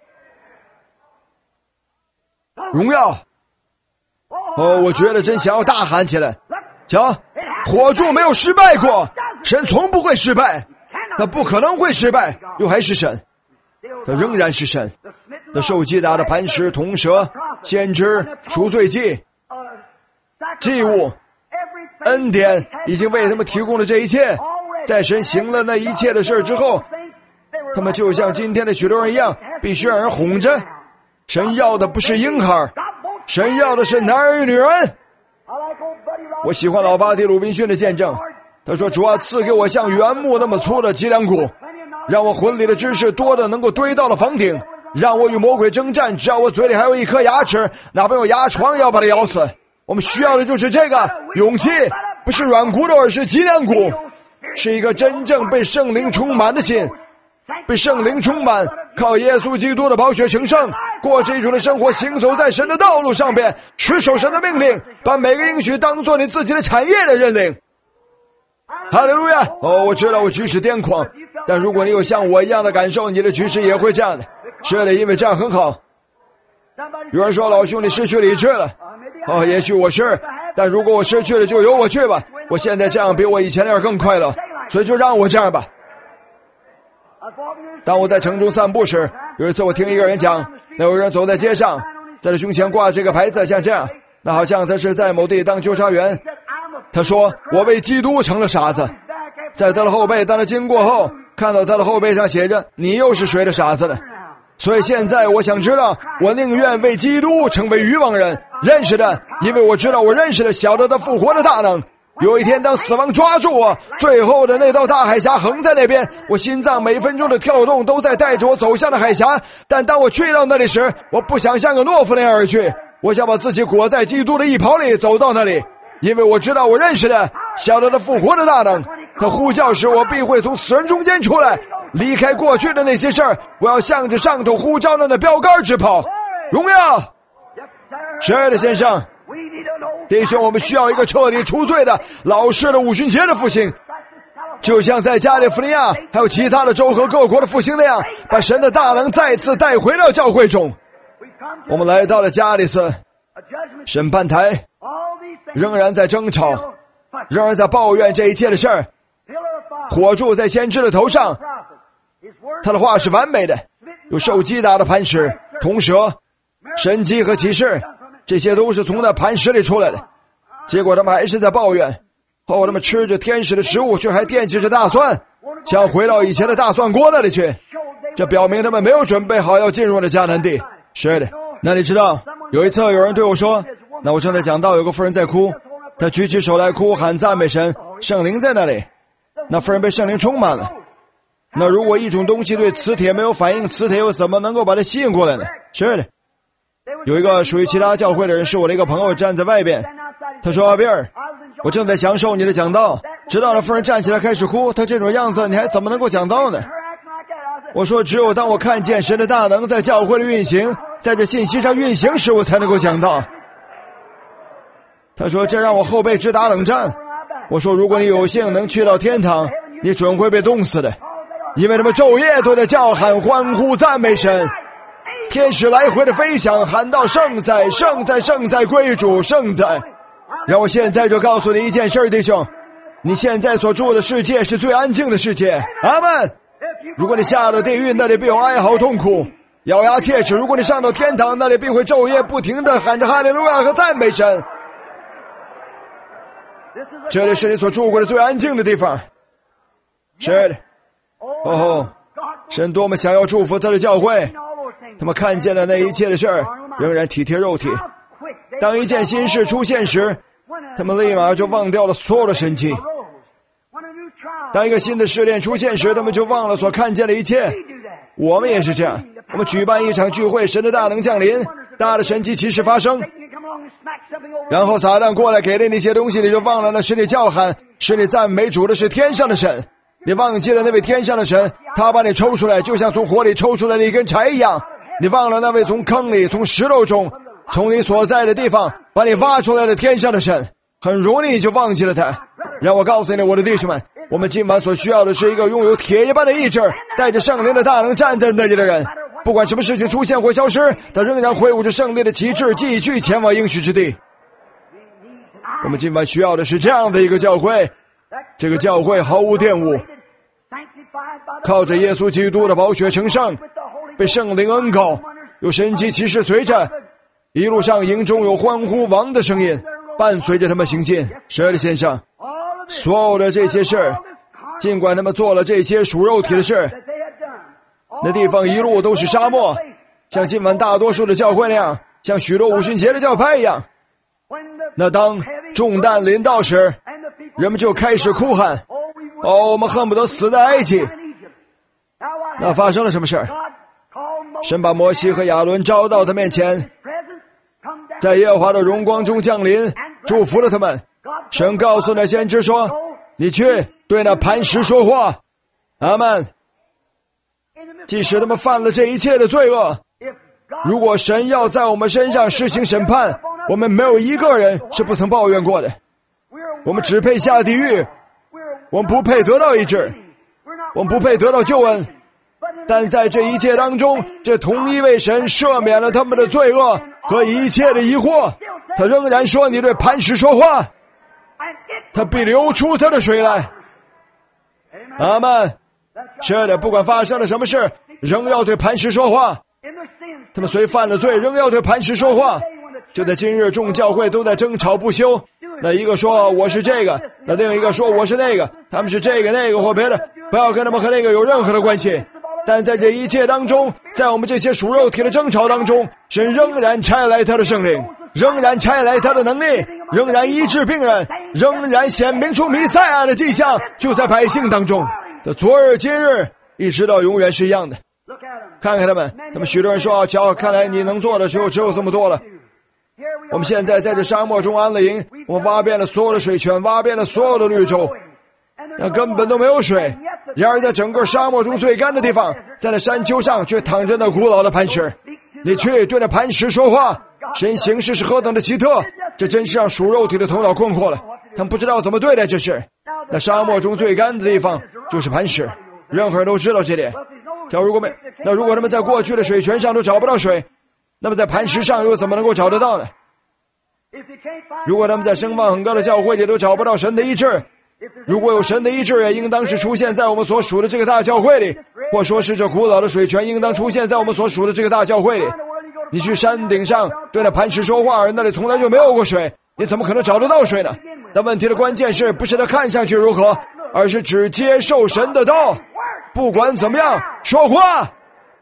A: 荣耀！哦，我觉得真想要大喊起来。瞧，火柱没有失败过，神从不会失败，他不可能会失败，又还是神，他仍然是神。那受击打的磐石、铜蛇、先知、赎罪祭、祭物、恩典已经为他们提供了这一切。在神行了那一切的事之后，他们就像今天的许多人一样，必须让人哄着。神要的不是婴孩，神要的是男人与女人。我喜欢老巴蒂鲁宾逊的见证，他说，主啊，赐给我像原木那么粗的脊梁骨，让我魂里的知识多的能够堆到了房顶，让我与魔鬼征战，只要我嘴里还有一颗牙齿，哪怕有牙床也要把它咬死。我们需要的就是这个勇气，不是软骨头，而是脊梁骨，是一个真正被圣灵充满的心，被圣灵充满，靠耶稣基督的宝血成圣，过这种的生活，行走在神的道路上边，持守神的命令，把每个应许当作你自己的产业的认领。哈利路亚！哦，我知道我举止癫狂，但如果你有像我一样的感受，你的举止也会这样的。是的，因为这样很好。有人说，老兄你失去理智了。哦，也许我是，但如果我失去了，就由我去吧。我现在这样比我以前那样更快乐，所以就让我这样吧。当我在城中散步时，有一次我听一个人讲，那有人走在街上，在他胸前挂这个牌子，像这样，那好像他是在某地当纠察员。他说，我为基督成了傻子。在他的后背，当他经过后，看到他的后背上写着，你又是谁的傻子呢？所以现在我想知道，我宁愿为基督成为愚妄人，认识的，因为我知道我认识的，晓得他复活的大能。有一天当死亡抓住我，最后的那道大海峡横在那边，我心脏每分钟的跳动都在带着我走向了海峡。但当我去到那里时，我不想像个懦夫那样而去，我想把自己裹在基督的衣袍里走到那里，因为我知道我认识的，晓得他复活的大能。他呼叫时，我必会从死人中间出来，离开过去的那些事儿，我要向着上头呼召的那标杆直跑。荣耀！是的，先生。弟兄，我们需要一个彻底除罪的老式的五旬节的复兴。 就像在加利福尼亚还有其他的州和各国的复兴那样，把神的大能再次带回到教会中。我们来到了加利斯审判台，仍然在争吵，仍然在抱怨这一切的事儿。火柱在先知的头上，他的话是完美的，有受击打的磐石、铜蛇、神迹和启示，这些都是从那磐石里出来的。结果他们还是在抱怨，后他们吃着天使的食物，却还惦记着大蒜，想回到以前的大蒜锅那里去。这表明他们没有准备好要进入了迦南地。是的，那你知道，有一次有人对我说，那我正在讲道，有个妇人在哭，她举起手来哭喊赞美神，圣灵在那里。那妇人被圣灵充满了。那如果一种东西对磁铁没有反应，磁铁又怎么能够把它吸引过来呢？是的，有一个属于其他教会的人，是我的一个朋友，站在外边，他说，阿比尔，我正在享受你的讲道，直到那妇人站起来开始哭，他这种样子你还怎么能够讲道呢？我说，只有当我看见神的大能在教会里运行，在这信息上运行时，我才能够讲道。他说，这让我后背直打冷战。我说，如果你有幸能去到天堂，你准会被冻死的，因为他们昼夜都在叫喊欢呼赞美神，天使来回的飞翔，喊到圣哉圣哉圣哉归主圣哉。让我现在就告诉你一件事，弟兄，你现在所住的世界是最安静的世界。阿们。如果你下了地狱，那里必有哀嚎痛苦，咬牙切齿；如果你上到天堂，那里必会昼夜不停地喊着哈利路亚和赞美神。这里是你所住过的最安静的地方。是的，哦，神多么想要祝福他的教会，他们看见了那一切的事儿，仍然体贴肉体。当一件新事出现时，他们立马就忘掉了所有的神迹。当一个新的试炼出现时，他们就忘了所看见的一切。我们也是这样，我们举办一场聚会，神的大能降临，大的神迹奇事发生，然后撒旦过来给了你一些东西，你就忘了那使你叫喊使你赞美主的是天上的神，你忘记了那位天上的神，他把你抽出来，就像从火里抽出来的一根柴一样。你忘了那位从坑里从石头中从你所在的地方把你挖出来的天上的神，很容易你就忘记了他。让我告诉你，我的弟兄们，我们今晚所需要的是一个拥有铁一般的意志，带着圣灵的大能站在那里的人。不管什么事情出现或消失，他仍然挥舞着胜利的旗帜，继续前往应许之地。我们今晚需要的是这样的一个教会，这个教会毫无玷污，靠着耶稣基督的宝血成圣，被圣灵恩膏，有神迹奇事随着，一路上营中有欢呼王的声音伴随着他们行进。是的，先生，所有的这些事，尽管他们做了这些属肉体的事，那地方一路都是沙漠，像今晚大多数的教会那样，像许多五旬节的教派一样。那当重担临到时，人们就开始哭喊，哦，我们恨不得死在埃及。那发生了什么事儿？神把摩西和亚伦招到他面前，在耶和华的荣光中降临，祝福了他们。神告诉那先知说，你去对那磐石说话。阿们。即使他们犯了这一切的罪恶，如果神要在我们身上施行审判，我们没有一个人是不曾抱怨过的。我们只配下地狱，我们不配得到医治，我们不配得到救恩。但在这一切当中，这同一位神赦免了他们的罪恶和一切的疑惑，他仍然说，你对磐石说话，他必流出他的水来。阿们。是的，不管发生了什么事，仍要对磐石说话。他们虽犯了罪，仍要对磐石说话。就在今日，众教会都在争吵不休，那一个说我是这个，那另一个说我是那个，他们是这个那个或别的，不要跟他们和那个有任何的关系。但在这一切当中，在我们这些属肉体的争吵当中，神仍然差来他的圣灵，仍然差来他的能力，仍然医治病人，仍然显明出弥赛亚的迹象，就在百姓当中的昨日今日一直到永远是一样的。看看他们，他们许多人说，瞧，看来你能做的就只有这么多了。我们现在在这沙漠中安了营，我们挖遍了所有的水泉，挖遍了所有的绿洲，但根本都没有水。然而在整个沙漠中最干的地方，在那山丘上却躺着那古老的磐石。你去对那磐石说话，神行事是何等的奇特，这真是让属肉体的头脑困惑了，他们不知道怎么对待这事。 那沙漠中最干的地方就是磐石，任何人都知道这点。假如果没，那如果他们在过去的水泉上都找不到水，那么在磐石上又怎么能够找得到呢？如果他们在声望很高的教会里都找不到神的医治，如果有神的医治，也应当是出现在我们所属的这个大教会里，或说是这古老的水泉应当出现在我们所属的这个大教会里。你去山顶上对那磐石说话，而那里从来就没有过水，你怎么可能找得到水呢？但问题的关键是不是他看上去如何，而是只接受神的道，不管怎么样说话。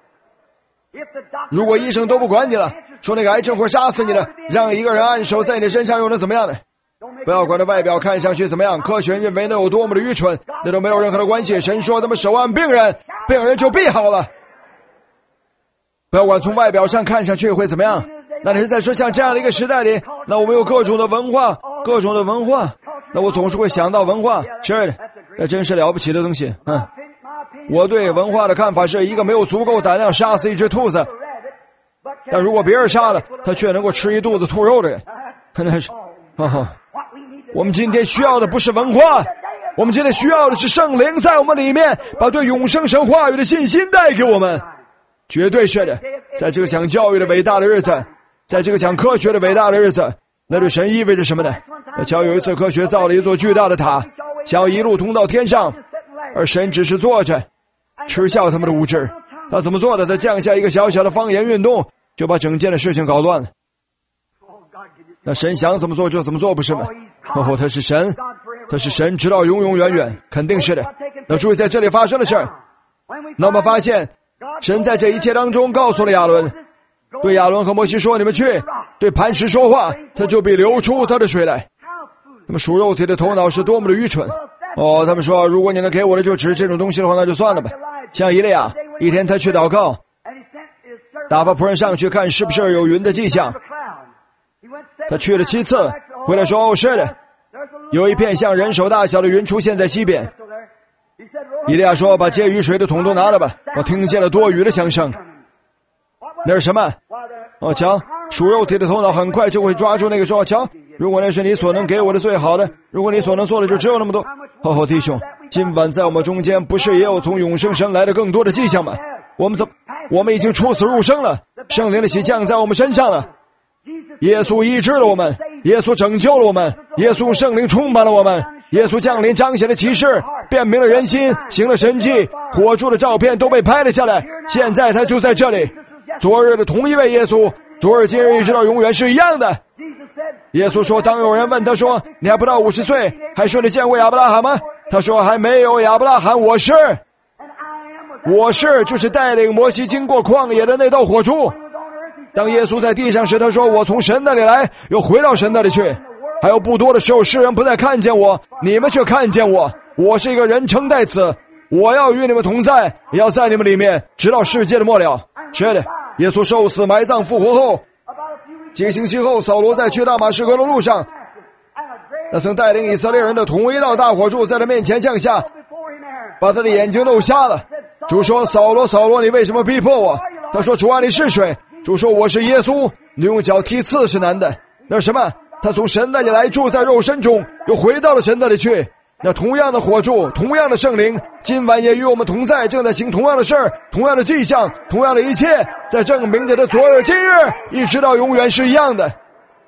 A: 如果医生都不管你了，说那个癌症会杀死你的，让一个人按手在你的身上又能怎么样呢？不要管他外表看上去怎么样，科学认为那有多么的愚蠢，那都没有任何的关系。神说他们手按病人，病人就必好了。不要管从外表上看上去会怎么样，那你是在说像这样的一个时代里，那我们有各种的文化，各种的文化，那我总是会想到文化，是的，那真是了不起的东西。嗯，我对文化的看法是，一个没有足够胆量杀死一只兔子，但如果别人杀了他却能够吃一肚子兔肉的人，那是哦，我们今天需要的不是文化，我们今天需要的是圣灵在我们里面把对永生神话语的信心带给我们。绝对是的，在这个讲教育的伟大的日子，在这个讲科学的伟大的日子，那对神意味着什么呢？那瞧，有一次科学造了一座巨大的塔，想要一路通到天上，而神只是坐着嗤笑他们的无知。他怎么做的？他降下一个小小的方言运动，就把整件的事情搞乱了。那神想怎么做就怎么做，不是吗？哦，他是神，他是神，直到永永远远，肯定是的。那注意在这里发生的事儿，那么发现神在这一切当中告诉了亚伦，对亚伦和摩西说，你们去对磐石说话，他就必流出他的水来。那么属肉体的头脑是多么的愚蠢哦！他们说，如果你能给我的就只是这种东西的话，那就算了吧。像以利亚，一天他去祷告，打发仆人上去看是不是有云的迹象，他去了七次，回来说，哦，是的，有一片像人手大小的云出现在西边。以利亚说，把接雨水的桶都拿了吧，我听见了多雨的响声。那是什么？哦，瞧，属肉体的头脑很快就会抓住那个说，瞧，如果那是你所能给我的最好的，如果你所能做的就只有那么多。好好弟兄，今晚在我们中间不是也有从永生神来的更多的迹象吗？我们怎么我们已经出死入生了，圣灵的喜降在我们身上了，耶稣医治了我们，耶稣拯救了我们，耶稣圣灵充满了我们，耶稣降临彰显了启示，辨明了人心，行了神迹，火柱的照片都被拍了下来，现在他就在这里。昨日的同一位耶稣，昨日今日一直到永远是一样的。耶稣说，当有人问他说，你还不到五十岁，还说你见过亚伯拉罕吗？他说，还没有亚伯拉罕，我是我是就是带领摩西经过旷野的那道火柱。当耶稣在地上时，他说，我从神那里来，又回到神那里去。还有不多的时候，世人不再看见我，你们却看见我。我是一个人称代词，我要与你们同在，也要在你们里面，直到世界的末了。是的，耶稣受死埋葬复活后，几个星期后，扫罗在去大马士革的路上，那曾带领以色列人的同一道大火柱在他面前降下，把他的眼睛弄瞎了。主说，扫罗扫罗，你为什么逼迫我？他说，主啊，你是谁？主说，我是耶稣，你用脚踢刺是难的。那什么？他从神那里来，住在肉身中，又回到了神那里去。那同样的火柱，同样的圣灵，今晚也与我们同在，正在行同样的事儿，同样的迹象，同样的一切，在证明着的昨日今日一直到永远是一样的。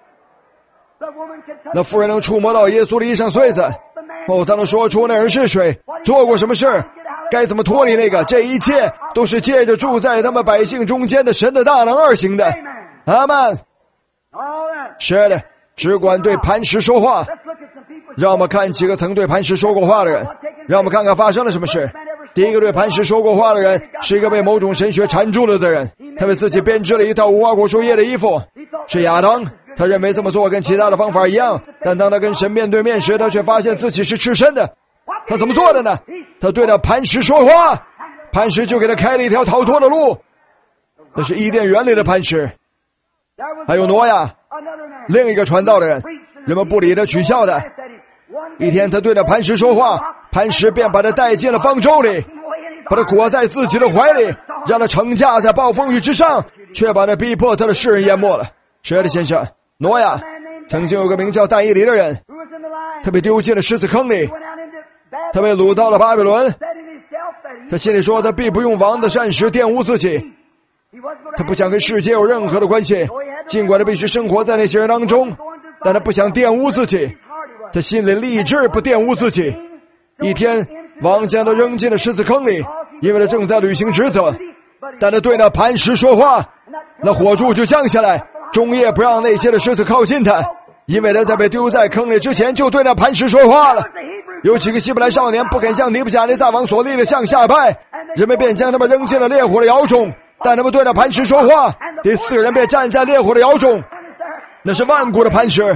A: 那妇人能触摸到耶稣的衣裳穗子，哦，他能说出那人是谁，做过什么事，该怎么脱离那个，这一切都是借着住在他们百姓中间的神的大能而行的。阿们。是的，只管对磐石说话。让我们看几个曾对磐石说过话的人，让我们看看发生了什么事。第一个对磐石说过话的人是一个被某种神学缠住了的人，他为自己编织了一套无花果树叶的衣服，是亚当。他认为这么做跟其他的方法一样，但当他跟神面对面时，他却发现自己是赤身的。他怎么做的呢？他对着磐石说话，磐石就给他开了一条逃脱的路。那是伊甸园里的磐石。还有挪亚，另一个传道的人，人们不理他，取笑他。一天他对着磐石说话，磐石便把他带进了方舟里，把他裹在自己的怀里，让他乘驾在暴风雨之上，却把那逼迫他的世人淹没了。是的，先生，挪亚曾经有个名叫但以理的人，他被丢进了狮子坑里， 他被掳到了巴比伦。他心里说，他必不用王的膳食玷污自己。他不想跟世界有任何的关系，尽管他必须生活在那些人当中，但他不想玷污自己。他心里立志不玷污自己。一天，王将他扔进了狮子坑里，因为他正在履行职责。但他对那磐石说话，那火柱就降下来，终夜不让那些的狮子靠近他，因为他在被丢在坑里之前就对那磐石说话了。有几个希伯来少年不肯向尼布甲尼撒王所立的像下拜，人们便将他们扔进了烈火的窑中，但他们对那磐石说话。第四个人便站在烈火的窑中，那是万古的磐石。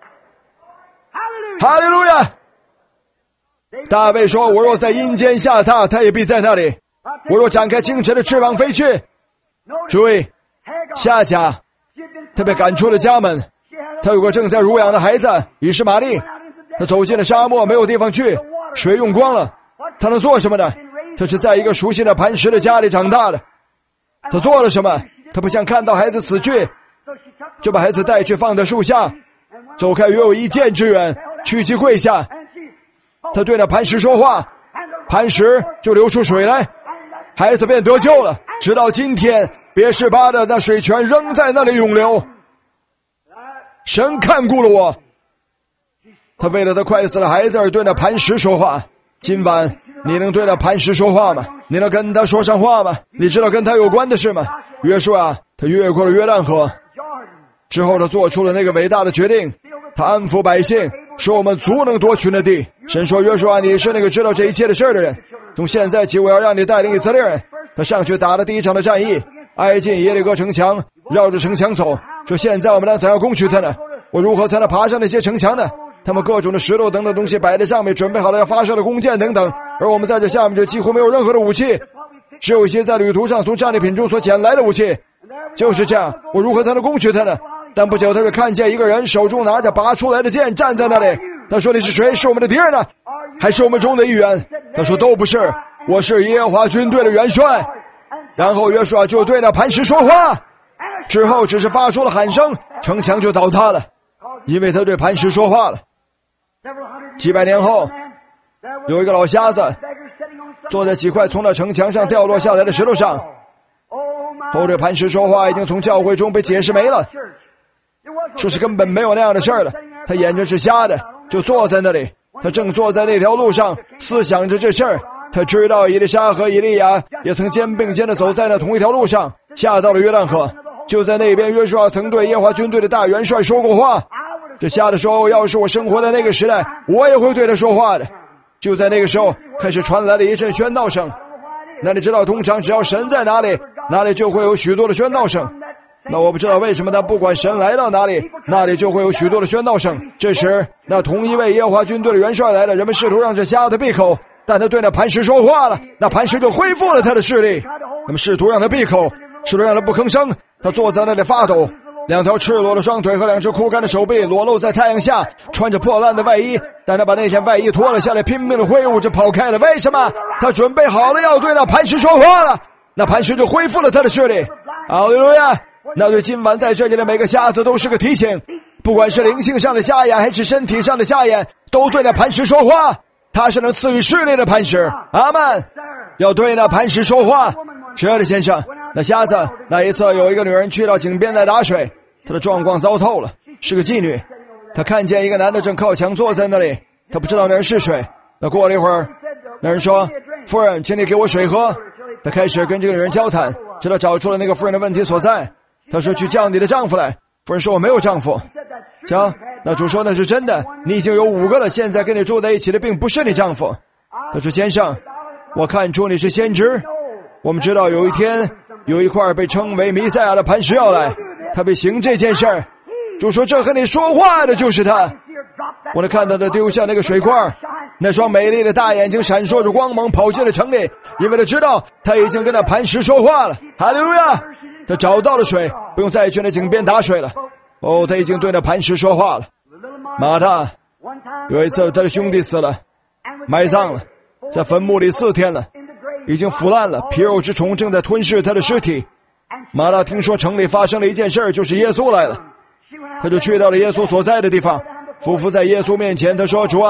A: 哈利路亚！大卫说，我若在阴间下榻，他也必在那里；我若展开清晨的翅膀飞去。注意，夏甲他被赶出了家门，他有个正在乳养的孩子以实玛利，他走进了沙漠，没有地方去，水用光了，他能做什么呢？他是在一个熟悉的磐石的家里长大的。他做了什么？他不想看到孩子死去，就把孩子带去放在树下，走开约有一箭之远，屈膝跪下。他对那磐石说话，磐石就流出水来，孩子便得救了。直到今天，别是巴的那水泉仍在那里涌流。神看顾了我，他为了他快死的孩子而对那磐石说话。今晚你能对那磐石说话吗？你能跟他说上话吗？你知道跟他有关的事吗？约书亚他越过了约旦河之后，他做出了那个伟大的决定，他安抚百姓，说我们足能夺取那地。神说，约书亚，你是那个知道这一切的事的人，从现在起我要让你带领以色列人。他上去打了第一场的战役，挨近耶利哥城墙，绕着城墙走，说现在我们俩怎样攻取他呢？我如何才能爬上那些城墙呢？他们各种的石头等等东西摆在上面，准备好了要发射的弓箭等等，而我们在这下面就几乎没有任何的武器，只有一些在旅途上从战利品中所捡来的武器。就是这样，我如何才能攻取他呢？但不久他就看见一个人手中拿着拔出来的剑站在那里。他说，你是谁？是我们的敌人呢，还是我们中的一员？他说，都不是，我是耶和华军队的元帅。然后约书亚就对那磐石说话，之后只是发出了喊声，城墙就倒塌了，因为他对磐石说话了。几百年后，有一个老瞎子坐在几块从那城墙上掉落下来的石头上，后对磐石说话已经从教会中被解释没了，说是根本没有那样的事儿了。他眼睛是瞎的，就坐在那里，他正坐在那条路上思想着这事儿。他知道以利沙和以利亚也曾肩并肩的走在那同一条路上，下到了约旦河。就在那边，约书亚曾对耶和华军队的大元帅说过话。这瞎的说，要是我生活在那个时代，我也会对他说话的。就在那个时候，开始传来了一阵喧闹声。那你知道，通常只要神在哪里，哪里就会有许多的喧闹声。那我不知道为什么，但不管神来到哪里，那里就会有许多的喧闹声。这时，那同一位耶和华军队的元帅来了，人们试图让这瞎子闭口，但他对那磐石说话了，那磐石就恢复了他的视力。他们试图让他闭口，试图让他不吭声，他坐在那里发抖，两条赤裸的双腿和两只枯干的手臂裸露在太阳下，穿着破烂的外衣，但他把那件外衣脱了下来，拼命的挥舞着跑开了。为什么？他准备好了要对那磐石说话了，那磐石就恢复了他的视力。哈利路亚！那对今晚在这里的每个瞎子都是个提醒，不管是灵性上的瞎眼还是身体上的瞎眼，都对那磐石说话，他是能赐予视力的磐石。阿们！要对那磐石说话。是的，先生。那瞎子那一次有一个女人去到井边来打水，她的状况糟透了，是个妓女。她看见一个男的正靠墙坐在那里，她不知道那人是谁。那过了一会儿，那人说，夫人，请你给我水喝。她开始跟这个女人交谈，直到找出了那个夫人的问题所在。她说，去叫你的丈夫来。夫人说，我没有丈夫。瞧，那主说，那是真的，你已经有五个了，现在跟你住在一起的并不是你丈夫。他说，先生，我看出你是先知，我们知道有一天有一块被称为弥赛亚的磐石要来，他被行这件事儿。主说，这和你说话的就是他。我能看到他丢下那个水罐，那双美丽的大眼睛闪烁着光芒，跑进了城里，因为他知道他已经跟那磐石说话了。哈利路亚！他找到了水，不用再去那井边打水了。哦，他已经对那磐石说话了。马大有一次他的兄弟死了，埋葬了，在坟墓里四天了，已经腐烂了，皮肉之虫正在吞噬他的尸体。马大听说城里发生了一件事，就是耶稣来了，他就去到了耶稣所在的地方，俯伏在耶稣面前，他说，主啊，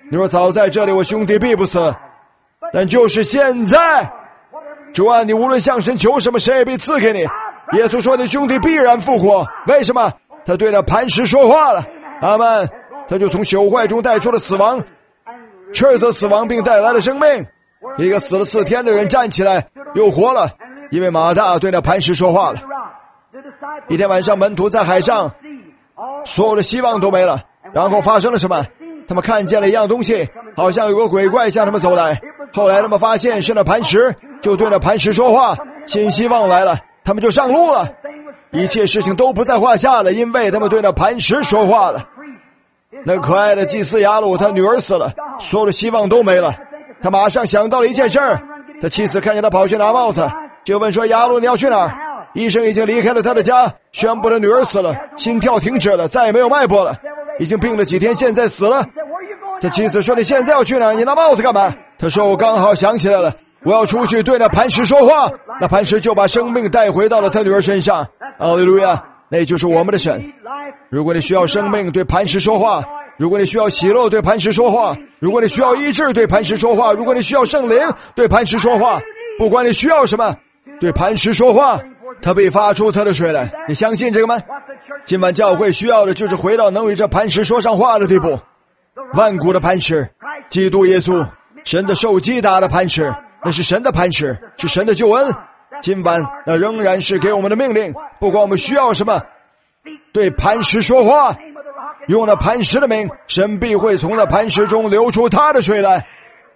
A: 你说早在这里我兄弟必不死，但就是现在，主啊，你无论向神求什么，谁也必赐给你。耶稣说你兄弟必然复活，为什么？他对那磐石说话了，阿们。他就从朽坏中带出了死亡，斥责死亡并带来了生命。一个死了四天的人站起来又活了，因为马大对那磐石说话了。一天晚上，门徒在海上，所有的希望都没了。然后发生了什么？他们看见了一样东西，好像有个鬼怪向他们走来。后来他们发现是那磐石，就对那磐石说话，新希望来了，他们就上路了。一切事情都不在话下了，因为他们对那磐石说话了。那可爱的祭司雅鲁，他女儿死了，所有的希望都没了。他马上想到了一件事儿，他妻子看见他跑去拿帽子，就问说：雅鲁，你要去哪儿？医生已经离开了他的家，宣布了女儿死了，心跳停止了，再也没有脉搏了，已经病了几天，现在死了。他妻子说：你现在要去哪儿？你拿帽子干嘛？他说：我刚好想起来了，我要出去对那磐石说话。那磐石就把生命带回到了他女儿身上。哈利路亚，那就是我们的神。如果你需要生命，对磐石说话；如果你需要喜乐，对磐石说话；如果你需要医治，对磐石说话；如果你需要圣灵，对磐石说话。不管你需要什么，对磐石说话，他必发出他的水来。你相信这个吗？今晚教会需要的就是回到能与这磐石说上话的地步。万古的磐石，基督耶稣，神的受击打的磐石，那是神的磐石，是神的救恩。今晚那仍然是给我们的命令，不管我们需要什么，对磐石说话，用那磐石的名，神必会从那磐石中流出他的水来。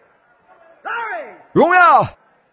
A: 荣耀！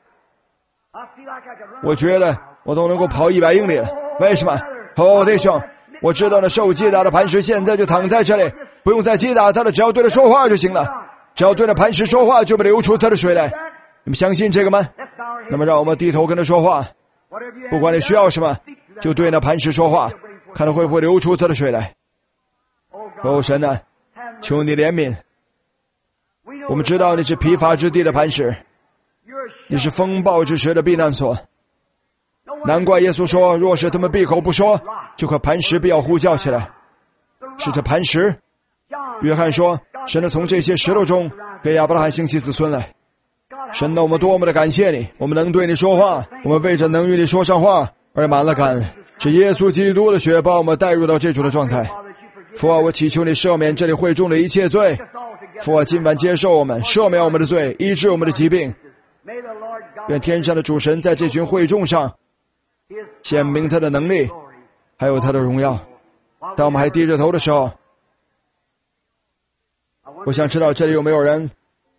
A: 我觉得我都能够跑一百英里了。为什么？哦，弟兄，我知道那受击打的磐石现在就躺在这里，不用再击打他了，只要对他说话就行了。只要对那磐石说话，就会流出他的水来。你们相信这个吗？那么让我们低头跟他说话，不管你需要什么，就对那磐石说话，看他会不会流出他的水来。哦，神啊，求你怜悯。我们知道你是疲乏之地的磐石，你是风暴之时的避难所。难怪耶稣说，若是他们闭口不说，就可磐石必要呼叫起来。是这磐石。约翰说，神能从这些石头中给亚伯拉罕兴起子孙来。神啊，我们多么的感谢你，我们能对你说话，我们为着能与你说上话而满了感恩。是耶稣基督的血把我们带入到这种的状态。父啊，我祈求你赦免这里会众的一切罪。父啊，今晚接受我们，赦免我们的罪，医治我们的疾病。愿天上的主神在这群会众上显明他的能力，还有他的荣耀。当我们还低着头的时候，我想知道这里有没有人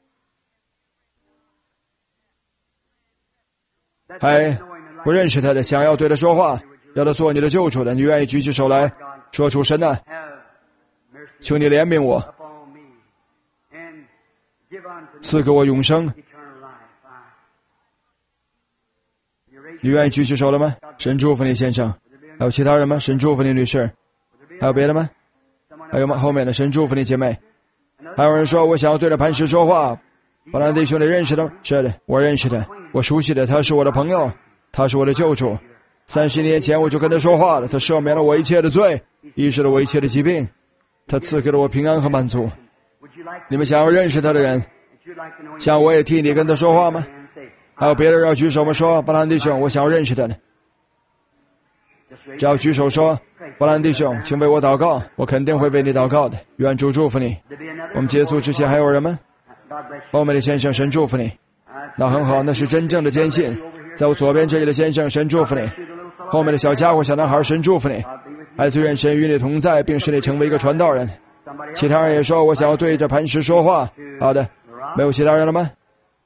A: 还不认识他的，想要对他说话，要他做你的救主的，你愿意举起手来说：主神啊，求你怜悯我，赐给我永生。你愿意举起手了吗？神祝福你先生。还有其他人吗？神祝福你女士。还有别的吗？还有吗？后面的神祝福你姐妹。还有人说，我想要对着磐石说话。巴兰弟兄，你认识他吗？是的，我认识他，我熟悉的，他是我的朋友，他是我的救主。三十年前我就跟他说话了，他赦免了我一切的罪，医治了我一切的疾病，他赐给了我平安和满足。你们想要认识他的人，想我也替你跟他说话吗？还有别的人要举手吗？说，巴兰弟兄，我想要认识他呢。只要举手说，巴兰弟兄，请为我祷告，我肯定会为你祷告的。愿主祝福你。我们结束之前还有人吗？后面的先生，神祝福你。那很好，那是真正的坚信。在我左边这里的先生，神祝福你。后面的小家伙、小男孩，神祝福你。孩子，愿神与你同在，并使你成为一个传道人。其他人也说，我想要对着磐石说话。好的，没有其他人了吗？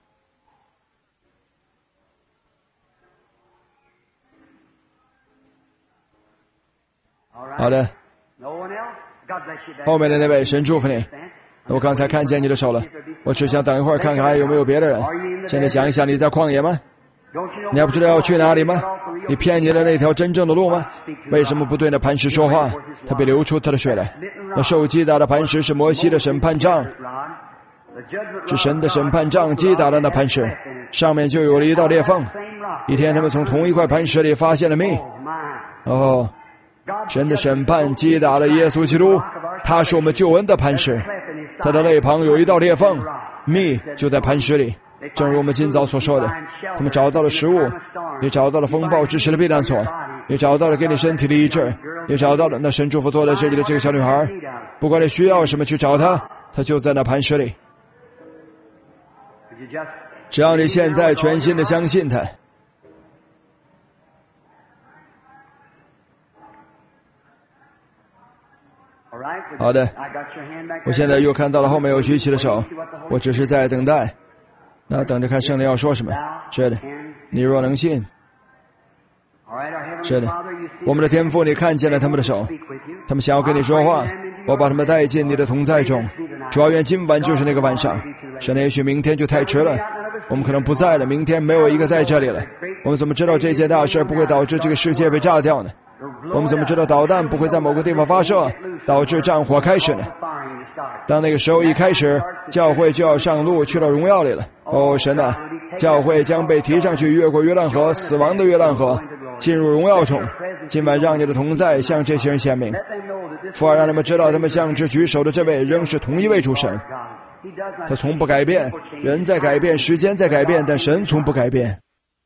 A: 好的，后面的那位，神祝福你。我刚才看见你的手了，我只想等一会儿看看还有没有别的人。现在想一想，你在旷野吗？你还不知道要去哪里吗？你偏离了那条真正的路吗？为什么不对那磐石说话？他被流出他的水来。那受击打的磐石是摩西的审判杖，是神的审判杖击打了那磐石，上面就有了一道裂缝。一天他们从同一块磐石里发现了蜜。哦，神的审判击打了耶稣基督，他是我们救恩的磐石。 他的肋旁有一道裂缝，蜜就在磐石里。正如我们今早所说的，他们找到了食物，也找到了风暴支持的避难所，也找到了给你身体的医治，也找到了那神祝福坐在这里的这个小女孩。不管你需要什么去找她，她就在那磐石里。只要你现在全心的相信她。好的，我现在又看到了后面有举起的手，我只是在等待，那等着看圣灵要说什么。是的，你若能信。是的，我们的天父，你看见了他们的手，他们想要跟你说话，我把他们带进你的同在中。主要愿今晚就是那个晚上，神，也许明天就太迟了，我们可能不在了，明天没有一个在这里了，我们怎么知道这件大事不会导致这个世界被炸掉呢？我们怎么知道导弹不会在某个地方发射，导致战火开始呢？当那个时候一开始，教会就要上路去到荣耀里了。哦，神啊，教会将被提上去，越过约旦河，死亡的约旦河，进入荣耀中。今晚让你的同在向这些人显明，父啊，让他们知道他们向之举手的这位仍是同一位主神，他从不改变，人在改变，时间在改变，但神从不改变。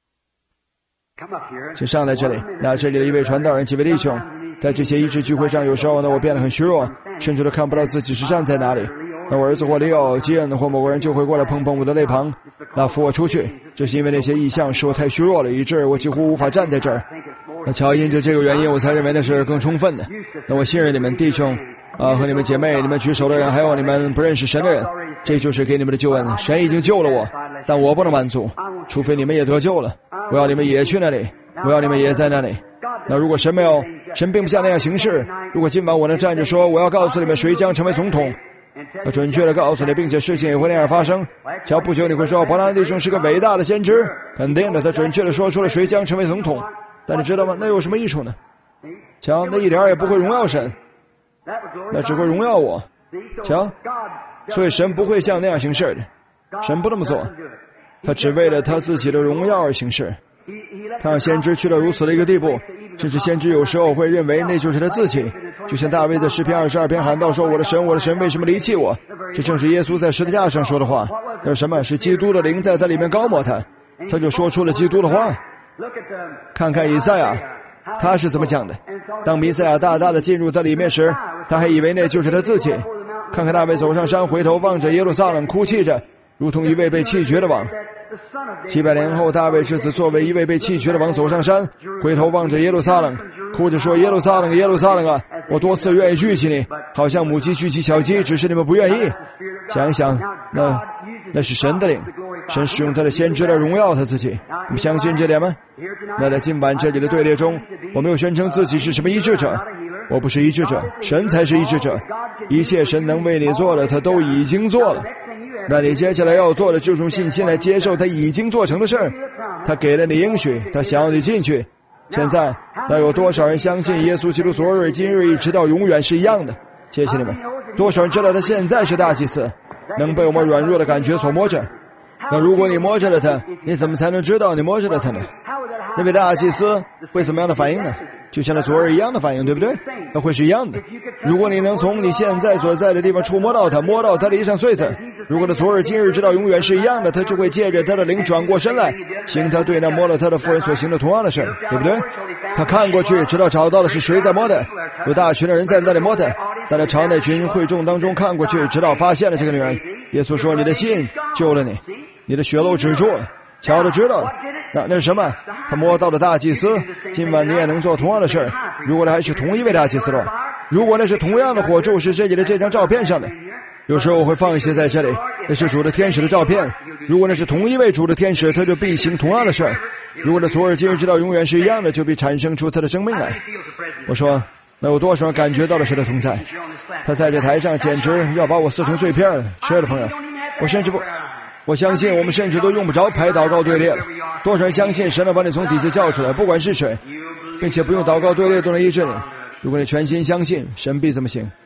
A: 请上来这里。那这里的一位传道人，几位弟兄，在这些医治聚会上，有时候呢我变得很虚弱，甚至都看不到自己是站在哪里。那我儿子或里奥、基恩或某个人就会过来碰碰我的肋旁，那扶我出去。这是因为那些异象使我太虚弱了，以致我几乎无法站在这儿。那巧因着这个原因，我才认为那是更充分的。那我信任你们弟兄啊、呃、和你们姐妹，你们举手的人，还有你们不认识神的人，这就是给你们的救恩。神已经救了我，但我不能满足，除非你们也得救了。我要你们也去那里，我要你们也在那里。那如果神没有，神并不像那样行事。如果今晚我能站着说，我要告诉你们谁将成为总统，我准确的告诉你，并且事情也会那样发生。瞧，不久你会说伯南弟兄是个伟大的先知，肯定的，他准确的说出了谁将成为总统。但你知道吗？那有什么益处呢？瞧，那一点也不会荣耀神，那只会荣耀我。瞧，所以神不会像那样行事的，神不那么做，他只为了他自己的荣耀而行事。他让先知去到如此的一个地步，甚至先知有时候会认为那就是他自己。就像大卫在诗篇二十二篇喊道说，我的神，我的神，为什么离弃我？这正是耶稣在十字架上说的话。那是什么？是基督的灵在他里面高摩他，他就说出了基督的话。看看以赛亚，他是怎么讲的？当弥赛亚大大的进入他里面时，他还以为那就是他自己。看看大卫走上山，回头望着耶路撒冷，哭泣着，如同一位被弃绝的王。七百年后，大卫之子作为一位被弃绝的王走上山，回头望着耶路撒冷，哭着说，耶路撒冷，耶路撒冷啊，我多次愿意聚集你，好像母鸡聚集小鸡，只是你们不愿意。想想，那那是神的灵，神使用他的先知来荣耀他自己。你们相信这点吗？那在今晚这里的队列中，我没有宣称自己是什么医治者，我不是医治者，神才是医治者。一切神能为你做的，他都已经做了。那你接下来要做的就是用信心来接受他已经做成的事儿。他给了你应许，他想要你进去。现在那有多少人相信耶稣基督昨日今日一直到永远是一样的？谢谢你们。多少人知道他现在是大祭司，能被我们软弱的感觉所摸着？那如果你摸着了他，你怎么才能知道你摸着了他呢？那位大祭司会怎么样的反应呢？就像他昨日一样的反应，对不对？那会是一样的。如果你能从你现在所在的地方触摸到他，摸到他的衣裳穗子，如果他昨日今日直到永远是一样的，他就会借着他的灵转过身来，行他对那摸了他的妇人所行的同样的事，对不对？他看过去，直到找到的是谁在摸他，有大群的人在那里摸他，但他朝那群会众当中看过去，直到发现了这个女人。耶稣说，你的信救了你，你的血漏止住了。瞧，他知道了。那那是什么？他摸到了大祭司。今晚你也能做同样的事儿。如果他还是同一位大祭司的话，如果那是同样的火柱是这里的这张照片上的，有时候我会放一些在这里，那是主的天使的照片。如果那是同一位主的天使，他就必行同样的事儿。如果他昨日今日直到永远是一样的，就必产生出他的生命来。我说，那有多少人感觉到了神的同在？他在这台上简直要把我撕成碎片了。亲爱的朋友，我甚至不我相信我们甚至都用不着排祷告队列了。多少人相信神能把你从底下叫出来，不管是谁，并且不用祷告队列都能医治你？如果你全心相信，神必这么行。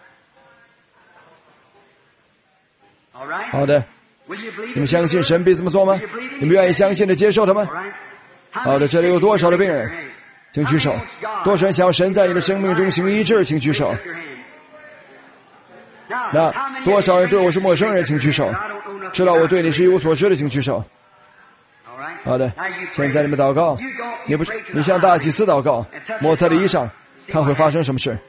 A: 好的，你们相信神必这么做吗？你们愿意相信的接受他吗？好的，这里有多少的病人？请举手。多少人想要神在你的生命中行医治？请举手。 那多少人对我是陌生人，请举手。知道我对你是一无所知的，请举手。好的，现在你们祷告。你不是你向大祭司祷告，摸他的衣裳，看会发生什么事。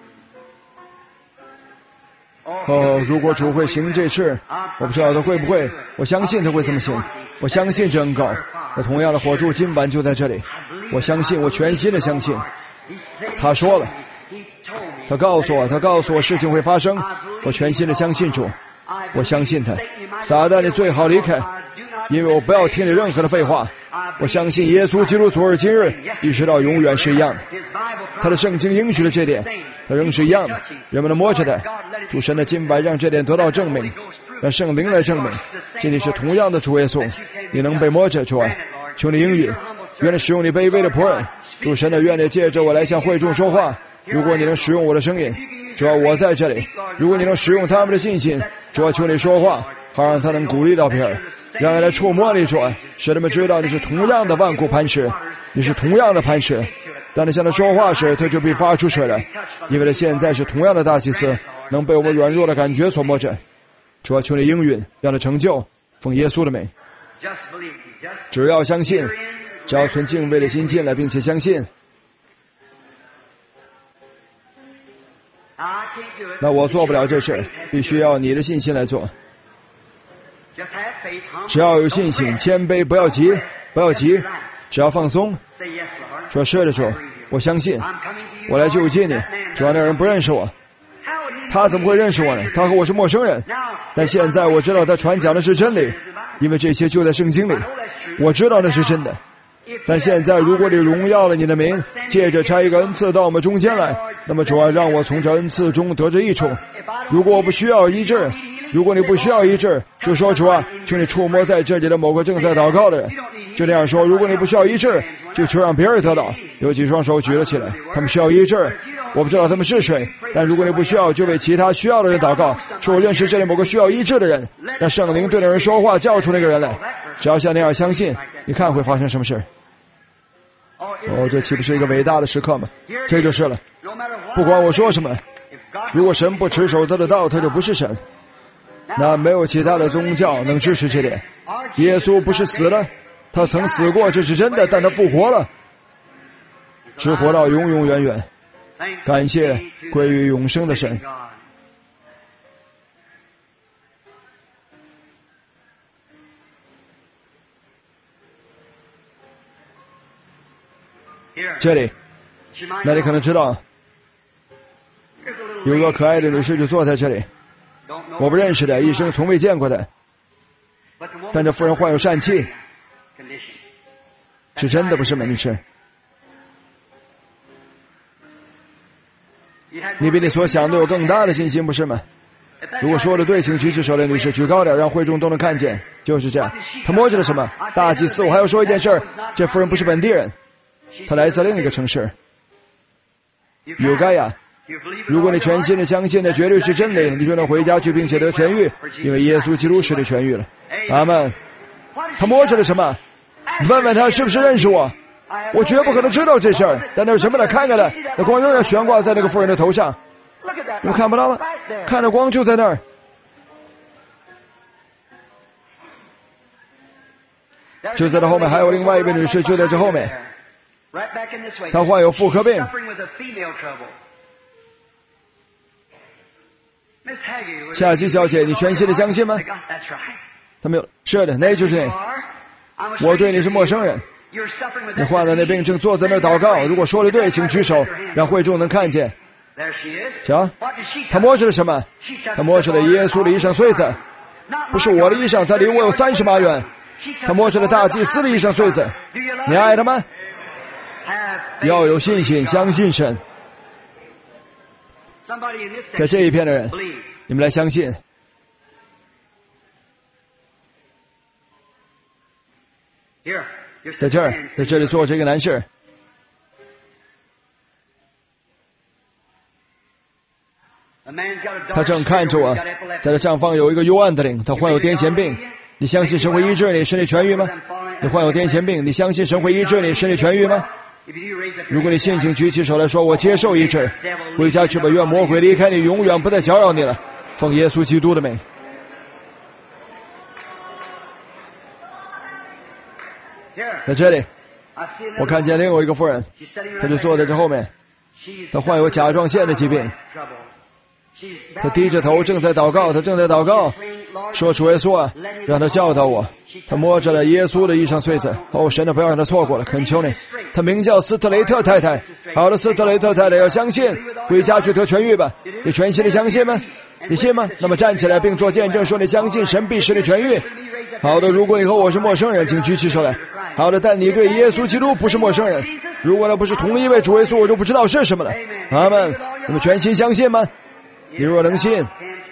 A: 哦，如果主会行这事，我不知道他会不会，我相信他会这么行。我相信这恩膏，那同样的火柱今晚就在这里。我相信，我全心的相信。他说了，他告诉我，他告诉我事情会发生。我全心的相信主，我相信他。撒旦，你最好离开，因为我不要听你任何的废话。我相信耶稣基督昨日今日一直到永远是一样的。他的圣经应许的这点，他仍是一样的。人们能摸着他，主神的敬拜让这点得到证明，让圣灵来证明，今天是同样的主耶稣，你能被摸着，主啊，求你应允。愿你使用你卑微的仆人，主神的，愿你借着我来向会众说话。如果你能使用我的声音，主啊，我在这里。如果你能使用他们的信心，主啊，求你说话，好让他能鼓励到别人，让人来触摸你，主啊，使他们知道你是同样的万古磐石，你是同样的磐石。当你向他说话时，他就必发出水来，因为他现在是同样的大祭司，能被我们软弱的感觉所摸着。主啊，求你应允，让他成就，奉耶稣的名。只要相信，只要存敬畏的心进来，并且相信。那我做不了这事，必须要你的信心来做。只要有信心，谦卑，不要急，不要急，只要放松。说是的时候，我相信，我来救济你。主要那人不认识我，他怎么会认识我呢？他和我是陌生人。但现在我知道他传讲的是真理，因为这些就在圣经里，我知道那是真的。但现在如果你荣耀了你的名，借着差一个恩赐到我们中间来，那么主啊，让我从这恩赐中得着益处。如果我不需要医治，如果你不需要医治，就说主啊，求你触摸在这里的某个正在祷告的人。就那样说，如果你不需要医治，就求让别人得到。有几双手举了起来，他们需要医治，我不知道他们是谁，但如果你不需要，就为其他需要的人祷告，说我认识这里某个需要医治的人，让圣灵对那人说话，叫出那个人来。只要像那样相信，你看会发生什么事。哦，这岂不是一个伟大的时刻吗？这就是了。不管我说什么，如果神不持守他的道，他就不是神。那没有其他的宗教能支持这点。耶稣不是死了，他曾死过，这是真的，但他复活了，只活到永永远远。感谢归于永生的神。这里，那你可能知道，有个可爱的女士就坐在这里，我不认识的，一生从未见过的，但这妇人患有疝气，是真的不是吗，女士？你比你所想的有更大的信心，不是吗？如果说的对，请举起手来，女士，举高点，让会众都能看见。就是这样。他摸着了什么？大祭司。我还要说一件事，这妇人不是本地人，她来自另一个城市有盖亚。如果你全心的相信的绝对是真理，你就能回家去并且得痊愈，因为耶稣基督使你痊愈了。阿们。他摸着了什么？问问他是不是认识我。我绝不可能知道这事儿，但那是什么呢？看看了，那光仍然悬挂在那个妇人的头上，你们看不到吗？看着光就在那儿。就在他后面还有另外一位女士，就在这后面，她患有妇科病。夏姬小姐，你全心的相信吗？她没有。是的，那就是你。我对你是陌生人。你患了那病，正坐在那儿祷告。如果说的对，请举手，让会众能看见。瞧，他摸着了什么？他摸着了耶稣的衣裳穗子，不是我的衣裳，他离我有三十码远。他摸着了大祭司的衣裳穗子。你爱他吗？要有信心，相信神。在这一片的人，你们来相信。在这儿，在这里坐着一个男士，他正看着我，在他上方有一个幽暗的灵，他患有癫痫病。你相信神会医治你，使你痊愈吗？你患有癫痫病，你相信神会医治你，使你痊愈吗？如果你信，请举起手来说，我接受医治。回家去吧，愿魔鬼离开你，永远不再搅扰你了。 奉耶稣基督的名。在这里，我看见另外一个妇人，她就坐在这后面，她患有甲状腺的疾病，她低着头正在祷告，她正在祷告，说主耶稣啊，让她教导我。她摸着了耶稣的衣裳穗子，哦，神的，不要让她错过了，恳求你。她名叫斯特雷特太太。好的，斯特雷特太太要相信，回家去得痊愈吧。你全心的相信吗？你信吗？那么站起来并做见证，说你相信神必使你痊愈。好的，如果你和我是陌生人，请举起手来。好的，但你对耶稣基督不是陌生人。如果那不是同一位主耶稣，我就不知道是什么了。阿们。你们全心相信吗？你若能信，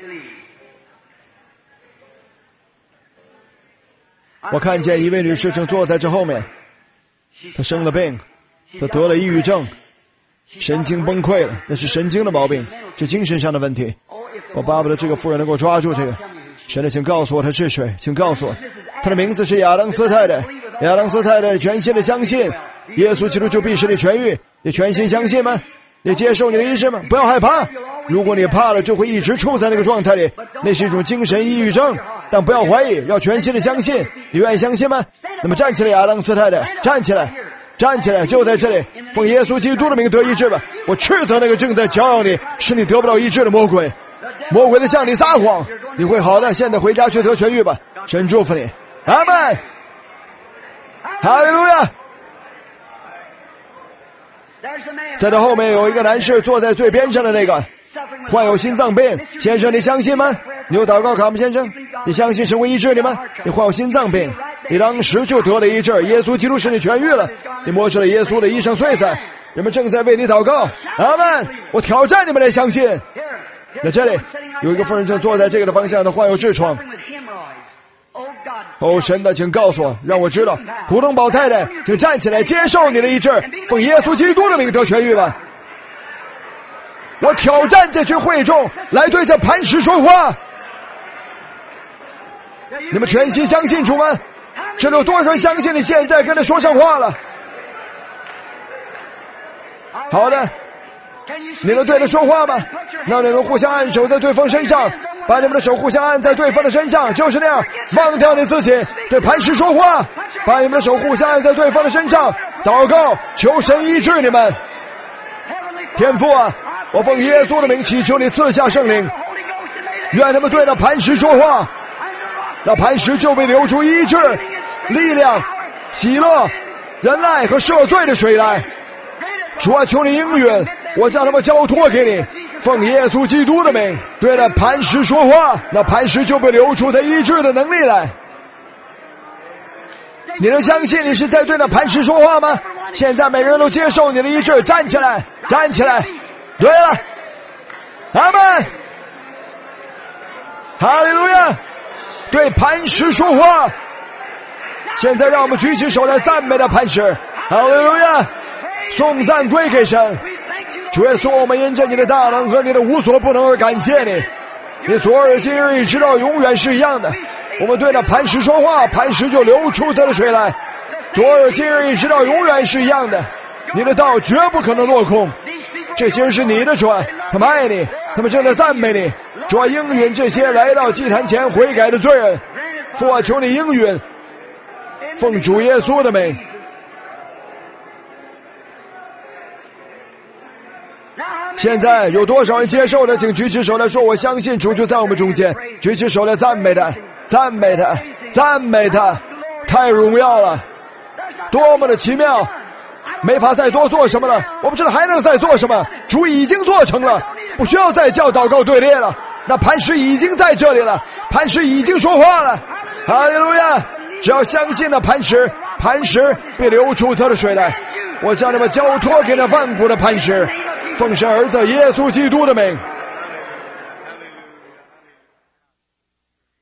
A: 我看见一位女士正坐在这后面，她生了病，她得了抑郁症，神经崩溃了，那是神经的毛病，是精神上的问题。我巴不得这个妇人能够抓住这个。神的，请告诉我她是谁，请告诉我。她的名字是亚当斯太太。亚当斯太太全心的相信耶稣基督就必使你痊愈。你全心相信吗？你接受你的医治吗？不要害怕，如果你怕了就会一直处在那个状态里，那是一种精神抑郁症。但不要怀疑，要全心的相信。你愿意相信吗？那么站起来，亚当斯太太，站起来，站起来，就在这里，奉耶稣基督的名得医治吧。我斥责那个正在搅扰你使你得不到医治的魔鬼，魔鬼在向你撒谎，你会好的。现在回家去得痊愈吧，神祝福你。阿们。哈利路亚。在这后面有一个男士坐在最边上的那个，患有心脏病。先生，你相信吗？你有祷告卡吗？先生，你相信神会医治你吗？你患有心脏病，你当时就得了医治，耶稣基督使你痊愈了。你摸着了耶稣的衣裳穗子，人们正在为你祷告。阿们。我挑战你们来相信。在这里有一个妇人正坐在这个的方向，她患有痔疮。哦，神的，请告诉我，让我知道。普通宝太太，请站起来接受你的医治，奉耶稣基督的名得痊愈吧。我挑战这群会众来对这磐石说话。你们全心相信主吗？这里有多少人相信你现在跟他说上话了？好的，你能对他说话吗？那你们互相按手在对方身上，把你们的手互相按在对方的身上，就是那样，忘掉你自己，对磐石说话，把你们的手互相按在对方的身上，祷告，求神医治你们。天父啊，我奉耶稣的名祈求你赐下圣灵，愿他们对那磐石说话，那磐石就被流出医治、力量、喜乐、仁爱和赦罪的水来。主啊，求你应允，我将他们交托给你，奉耶稣基督的名对那磐石说话，那磐石就被流出他医治的能力来。你能相信你是在对那磐石说话吗？现在每个人都接受你的医治，站起来，站起来。对了，阿们，哈利路亚，对磐石说话。现在让我们举起手来赞美那磐石，哈利路亚，颂赞归给神。主耶稣，我们因着你的大能和你的无所不能而感谢你。你昨日今日一直到永远是一样的。我们对那磐石说话，磐石就流出它的水来。昨日今日一直到永远是一样的。你的道绝不可能落空。这些人是你的主，他们爱你，他们正在赞美你。主啊，应允这些来到祭坛前悔改的罪人。父啊，求你应允，奉主耶稣的名。现在有多少人接受的，请举起手来说，我相信主就在我们中间。举起手来赞美他，赞美他，赞美他，太荣耀了，多么的奇妙，没法再多做什么了，我不知道还能再做什么，主已经做成了，不需要再叫祷告队列了。那磐石已经在这里了，磐石已经说话了，哈利路亚！只要相信那磐石，磐石必流出它的水来。我将他们交托给那万古的磐石，奉神儿子耶稣基督的名。